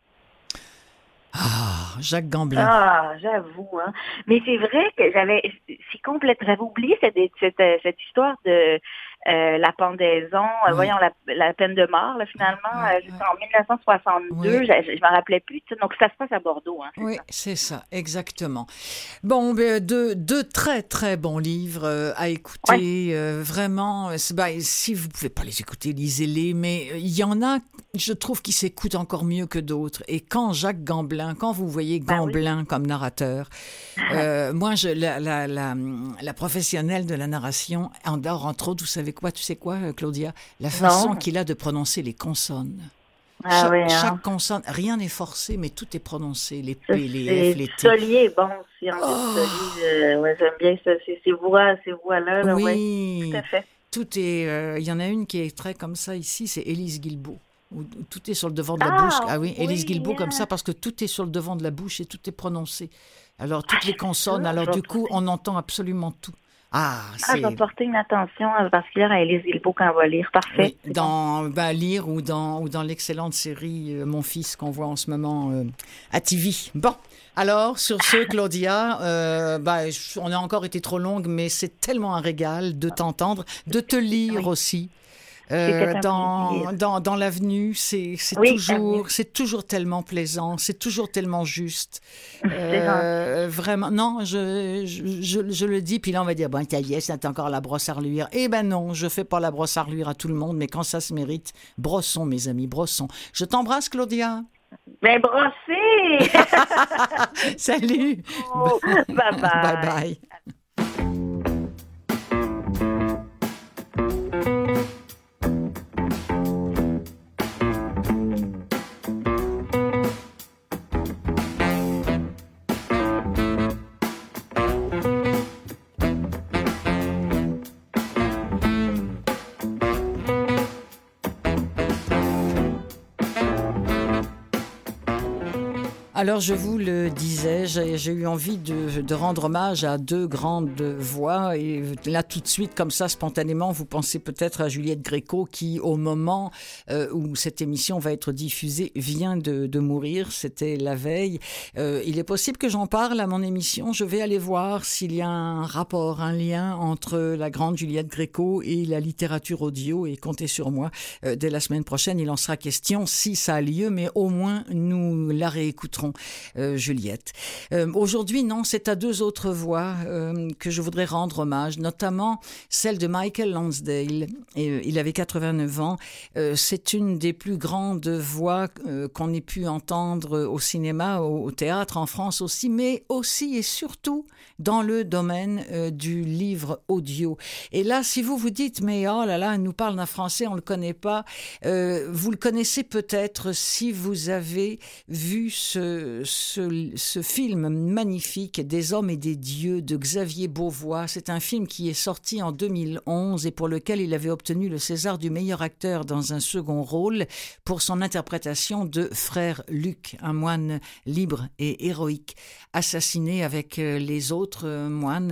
Ah, Jacques Gamblin. Ah, j'avoue. Hein. Mais c'est vrai que j'avais, c'est complète, j'avais oublié cette, cette, cette histoire de euh, la pendaison, euh, oui. voyons, la, la peine de mort, là, finalement, Oui, euh, jusqu'en oui. mille neuf cent soixante-deux. Oui. Je ne m'en rappelais plus. Donc, ça se passe à Bordeaux. Hein, c'est oui, ça. c'est ça, exactement. Bon, ben, deux, deux très, très bons livres euh, à écouter. Oui. Euh, vraiment, ben, si vous ne pouvez pas les écouter, lisez-les. Mais il y en a, je trouve, qui s'écoutent encore mieux que d'autres. Et quand Jacques Gamblin, quand vous voyez Gamblin ben oui. comme narrateur, euh, moi, je, la, la, la, la professionnelle de la narration, adore, entre autres, vous savez quoi, tu sais quoi, Claudia? La façon non. qu'il a de prononcer les consonnes. Ah chaque, oui, hein. chaque consonne, rien n'est forcé, mais tout est prononcé. Les P, les F, les T. Solier est bon aussi. En oh. Solier, euh, ouais, j'aime bien ça. Ces, ces voix, ces voix-là. Là, oui, ouais, tout à fait. Tout est. Il euh, y en a une qui est très comme ça ici, c'est Élise Guilbeault. Où tout est sur le devant de la ah, bouche. Ah oui, Élise oui, Guilbeault yeah. comme ça, parce que tout est sur le devant de la bouche et tout est prononcé. Alors, toutes ah, les consonnes, ça, alors du coup, porter. on entend absolument tout. Ah, c'est... ah, je vais porter une attention particulière à Élise Guilbeault quand on va lire. Parfait. Oui, dans bon. ben, Lire ou dans, ou dans l'excellente série euh, Mon Fils qu'on voit en ce moment euh, à T V. Bon, alors, sur ce, Claudia, euh, ben, on a encore été trop longue, mais c'est tellement un régal de t'entendre, de te lire oui. aussi. Euh, dans, dans, dans l'avenue, c'est, c'est, oui, toujours, c'est toujours tellement plaisant, c'est toujours tellement juste. Euh, vraiment, non, je, je, je, je le dis, puis là on va dire, bon, ta vieille, c'est encore la brosse à reluire. Eh ben non, je fais pas la brosse à reluire à tout le monde, mais quand ça se mérite, brossons, mes amis, brossons. Je t'embrasse, Claudia. Ben, brossez! Salut! Oh, bye bye! Bye bye! Alors, je vous le disais, j'ai, j'ai eu envie de, de rendre hommage à deux grandes voix. Et là, tout de suite, comme ça, spontanément, vous pensez peut-être à Juliette Gréco qui, au moment euh, où cette émission va être diffusée, vient de, de mourir. C'était la veille. Euh, il est possible que j'en parle à mon émission. Je vais aller voir s'il y a un rapport, un lien entre la grande Juliette Gréco et la littérature audio. Et comptez sur moi. Euh, dès la semaine prochaine, il en sera question si ça a lieu, mais au moins, nous la réécouterons. Euh, Juliette. Euh, aujourd'hui, non, c'est à deux autres voix euh, que je voudrais rendre hommage, notamment celle de Michael Lonsdale. Et, euh, il avait quatre-vingt-neuf ans. Euh, c'est une des plus grandes voix euh, qu'on ait pu entendre au cinéma, au, au théâtre, en France aussi, mais aussi et surtout dans le domaine euh, du livre audio. Et là, si vous vous dites, mais oh là là, elle nous parle d'un français, on le connaît pas, euh, vous le connaissez peut-être si vous avez vu ce Ce, ce film magnifique Des hommes et des dieux de Xavier Beauvois. C'est un film qui est sorti en deux mille onze et pour lequel il avait obtenu le César du meilleur acteur dans un second rôle pour son interprétation de Frère Luc, un moine libre et héroïque, assassiné avec les autres moines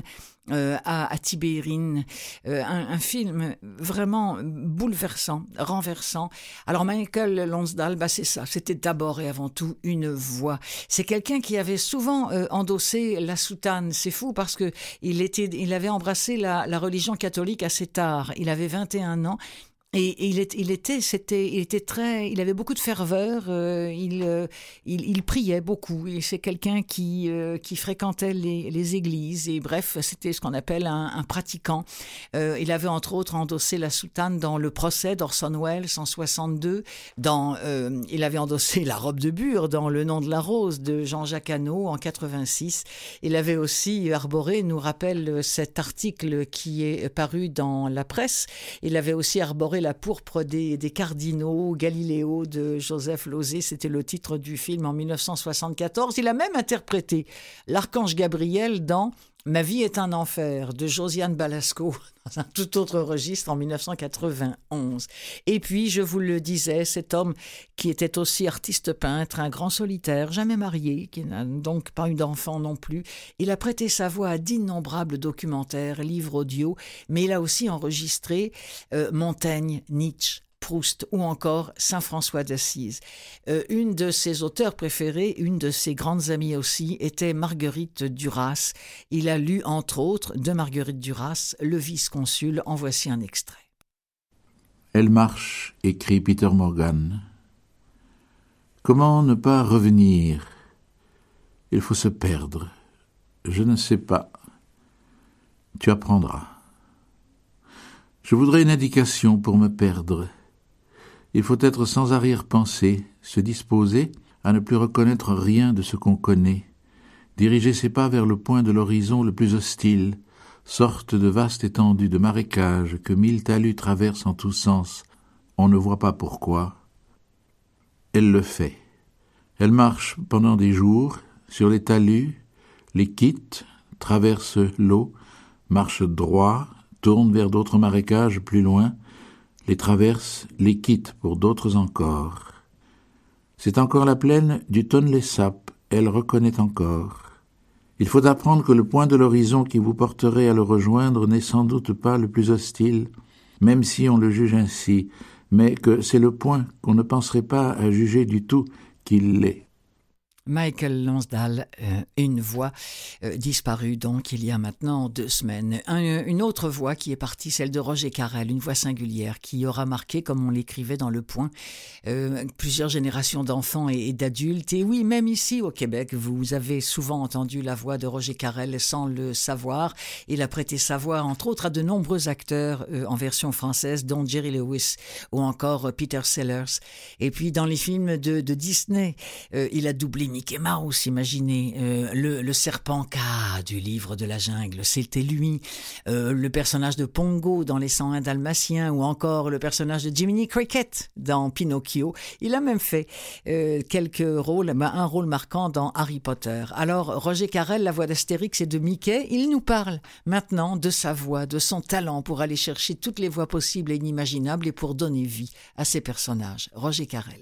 euh, à, à Tibérine, euh, un, un film vraiment bouleversant, renversant. Alors Michael Lonsdale, bah c'est ça, c'était d'abord et avant tout une voix. C'est quelqu'un qui avait souvent euh, endossé la soutane. C'est fou parce que il était, il avait embrassé la, la religion catholique assez tard. Il avait vingt et un ans. Et il, est, il était, c'était, il était très, il avait beaucoup de ferveur. Euh, il, euh, il, il priait beaucoup. Et c'est quelqu'un qui, euh, qui fréquentait les, les églises. Et bref, c'était ce qu'on appelle un, un pratiquant. Euh, il avait entre autres endossé la soutane dans Le procès d'Orson Welles en soixante-deux. Dans, euh, il avait endossé la robe de bure dans Le nom de la rose de Jean-Jacques Hano en quatre-vingt-six. Il avait aussi arboré, nous rappelle cet article qui est paru dans la presse. Il avait aussi arboré La pourpre des, des cardinaux, Galiléo de Joseph Losey, c'était le titre du film en dix-neuf cent soixante-quatorze. Il a même interprété l'archange Gabriel dans Ma vie est un enfer de Josiane Balasco, dans un tout autre registre en dix-neuf cent quatre-vingt-onze. Et puis, je vous le disais, cet homme qui était aussi artiste peintre, un grand solitaire, jamais marié, qui n'a donc pas eu d'enfant non plus, il a prêté sa voix à d'innombrables documentaires, livres audio, mais il a aussi enregistré euh, Montaigne, Nietzsche, Proust ou encore Saint François d'Assise. Euh, une de ses auteurs préférés, une de ses grandes amies aussi, était Marguerite Duras. Il a lu, entre autres, de Marguerite Duras, Le vice-consul. En voici un extrait. Elle marche, écrit Peter Morgan. Comment ne pas revenir? Il faut se perdre. Je ne sais pas. Tu apprendras. Je voudrais une indication pour me perdre. Il faut être sans arrière-pensée, se disposer à ne plus reconnaître rien de ce qu'on connaît, diriger ses pas vers le point de l'horizon le plus hostile, sorte de vaste étendue de marécage que mille talus traversent en tous sens. On ne voit pas pourquoi. Elle le fait. Elle marche pendant des jours, sur les talus, les quitte, traverse l'eau, marche droit, tourne vers d'autres marécages plus loin, les traverse, les quitte pour d'autres encore. C'est encore la plaine du Tonlé Sap, elle reconnaît encore. Il faut apprendre que le point de l'horizon qui vous porterait à le rejoindre n'est sans doute pas le plus hostile, même si on le juge ainsi, mais que c'est le point qu'on ne penserait pas à juger du tout qu'il l'est. Michael Lonsdale, euh, une voix euh, disparue donc il y a maintenant deux semaines. Un, une autre voix qui est partie, celle de Roger Carrel, une voix singulière qui aura marqué, comme on l'écrivait dans Le Point, euh, plusieurs générations d'enfants et, et d'adultes. Et oui, même ici au Québec, vous avez souvent entendu la voix de Roger Carrel sans le savoir. Il a prêté sa voix, entre autres, à de nombreux acteurs euh, en version française, dont Jerry Lewis ou encore euh, Peter Sellers. Et puis dans les films de, de Disney, euh, il a doublé Mickey Mouse, imaginez, euh, le, le serpent K du livre de la jungle, c'était lui, euh, le personnage de Pongo dans Les cent un Dalmatiens ou encore le personnage de Jiminy Cricket dans Pinocchio. Il a même fait euh, quelques rôles, ben, un rôle marquant dans Harry Potter. Alors Roger Carrel, la voix d'Astérix et de Mickey, il nous parle maintenant de sa voix, de son talent pour aller chercher toutes les voix possibles et inimaginables et pour donner vie à ses personnages. Roger Carrel.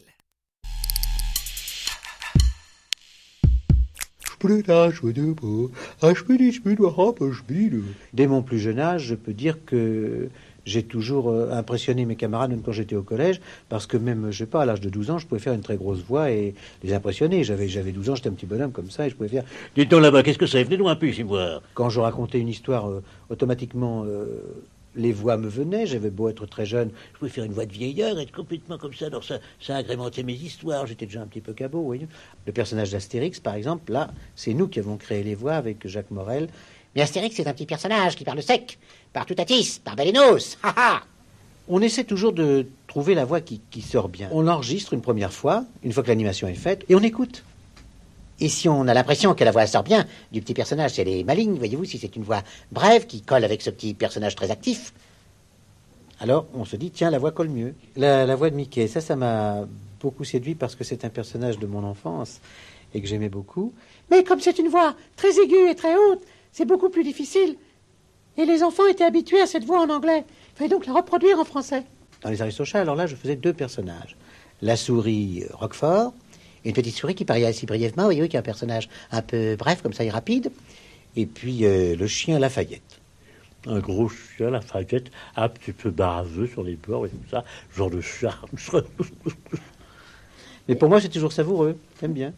Dès mon plus jeune âge, je peux dire que j'ai toujours impressionné mes camarades, même quand j'étais au collège, parce que même, je sais pas, à l'âge de douze ans, je pouvais faire une très grosse voix et les impressionner. J'avais, j'avais douze ans, j'étais un petit bonhomme comme ça, et je pouvais faire « Dites donc là-bas, qu'est-ce que c'est? Venez-nous un peu ici voir !» Quand je racontais une histoire, euh, automatiquement... Euh, les voix me venaient, j'avais beau être très jeune, je pouvais faire une voix de vieillard, être complètement comme ça, alors ça, ça agrémentait mes histoires, j'étais déjà un petit peu cabot, vous voyez. Le personnage d'Astérix, par exemple, là, c'est nous qui avons créé les voix avec Jacques Morel. Mais Astérix, c'est un petit personnage qui parle sec, par Toutatis, par Balenos, ha ha. On essaie toujours de trouver la voix qui, qui sort bien. On l'enregistre une première fois, une fois que l'animation est faite, et on écoute. Et si on a l'impression que la voix sort bien du petit personnage, si elle est maligne, voyez-vous, si c'est une voix brève qui colle avec ce petit personnage très actif, alors on se dit, tiens, la voix colle mieux. La, la voix de Mickey, ça, ça m'a beaucoup séduit parce que c'est un personnage de mon enfance et que j'aimais beaucoup. Mais comme c'est une voix très aiguë et très haute, c'est beaucoup plus difficile. Et les enfants étaient habitués à cette voix en anglais. Il fallait donc la reproduire en français. Dans Les Aristochats, alors là, je faisais deux personnages. La souris Roquefort, une petite souris qui parlait assez brièvement, voyez-vous, qui est un personnage un peu bref, comme ça, et rapide. et puis euh, le chien Lafayette. Un gros chien Lafayette, un petit peu baveux sur les bords et tout ça, genre de charme. Mais pour moi, c'est toujours savoureux. J'aime bien.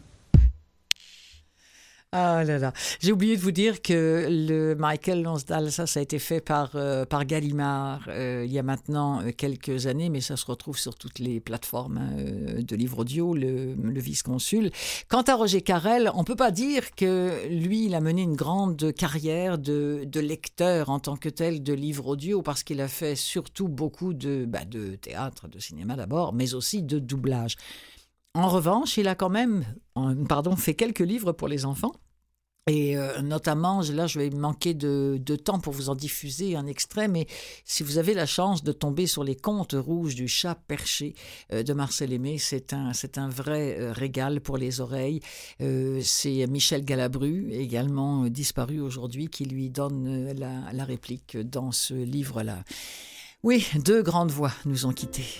Ah là là. J'ai oublié de vous dire que le Michael Lonsdale, ça, ça a été fait par, euh, par Gallimard euh, il y a maintenant quelques années, mais ça se retrouve sur toutes les plateformes hein, de livres audio, le, le Vice-Consul. Quant à Roger Carrel, on ne peut pas dire que lui, il a mené une grande carrière de, de lecteur en tant que tel de livres audio, parce qu'il a fait surtout beaucoup de, bah, de théâtre, de cinéma d'abord, mais aussi de doublage. En revanche, il a quand même pardon, fait quelques livres pour les enfants. Et euh, notamment, là, je vais manquer de, de temps pour vous en diffuser un extrait, mais si vous avez la chance de tomber sur les contes rouges du chat perché euh, de Marcel Aimé, c'est un, c'est un vrai euh, régal pour les oreilles. Euh, c'est Michel Galabru, également euh, disparu aujourd'hui, qui lui donne euh, la, la réplique dans ce livre-là. Oui, deux grandes voix nous ont quittés.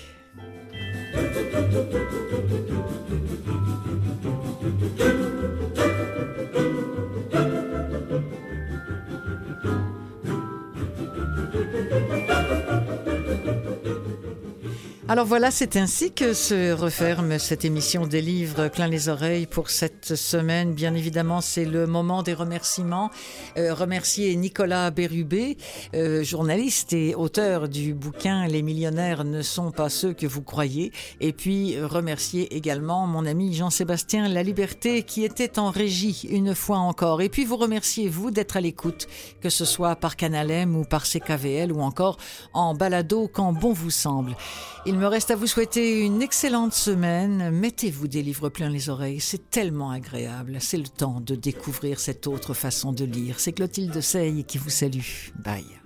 Alors voilà, c'est ainsi que se referme cette émission des livres plein les oreilles pour cette semaine. Bien évidemment, c'est le moment des remerciements. Euh, remercier Nicolas Bérubé, euh, journaliste et auteur du bouquin « Les millionnaires ne sont pas ceux que vous croyez ». Et puis remercier également mon ami Jean-Sébastien Laliberté qui était en régie une fois encore. Et puis vous remercier, vous, d'être à l'écoute, que ce soit par Canal M ou par C K V L ou encore en balado quand bon vous semble. Il me reste à vous souhaiter une excellente semaine. Mettez-vous des livres plein les oreilles, c'est tellement agréable. C'est le temps de découvrir cette autre façon de lire. C'est Clotilde Sey qui vous salue. Bye.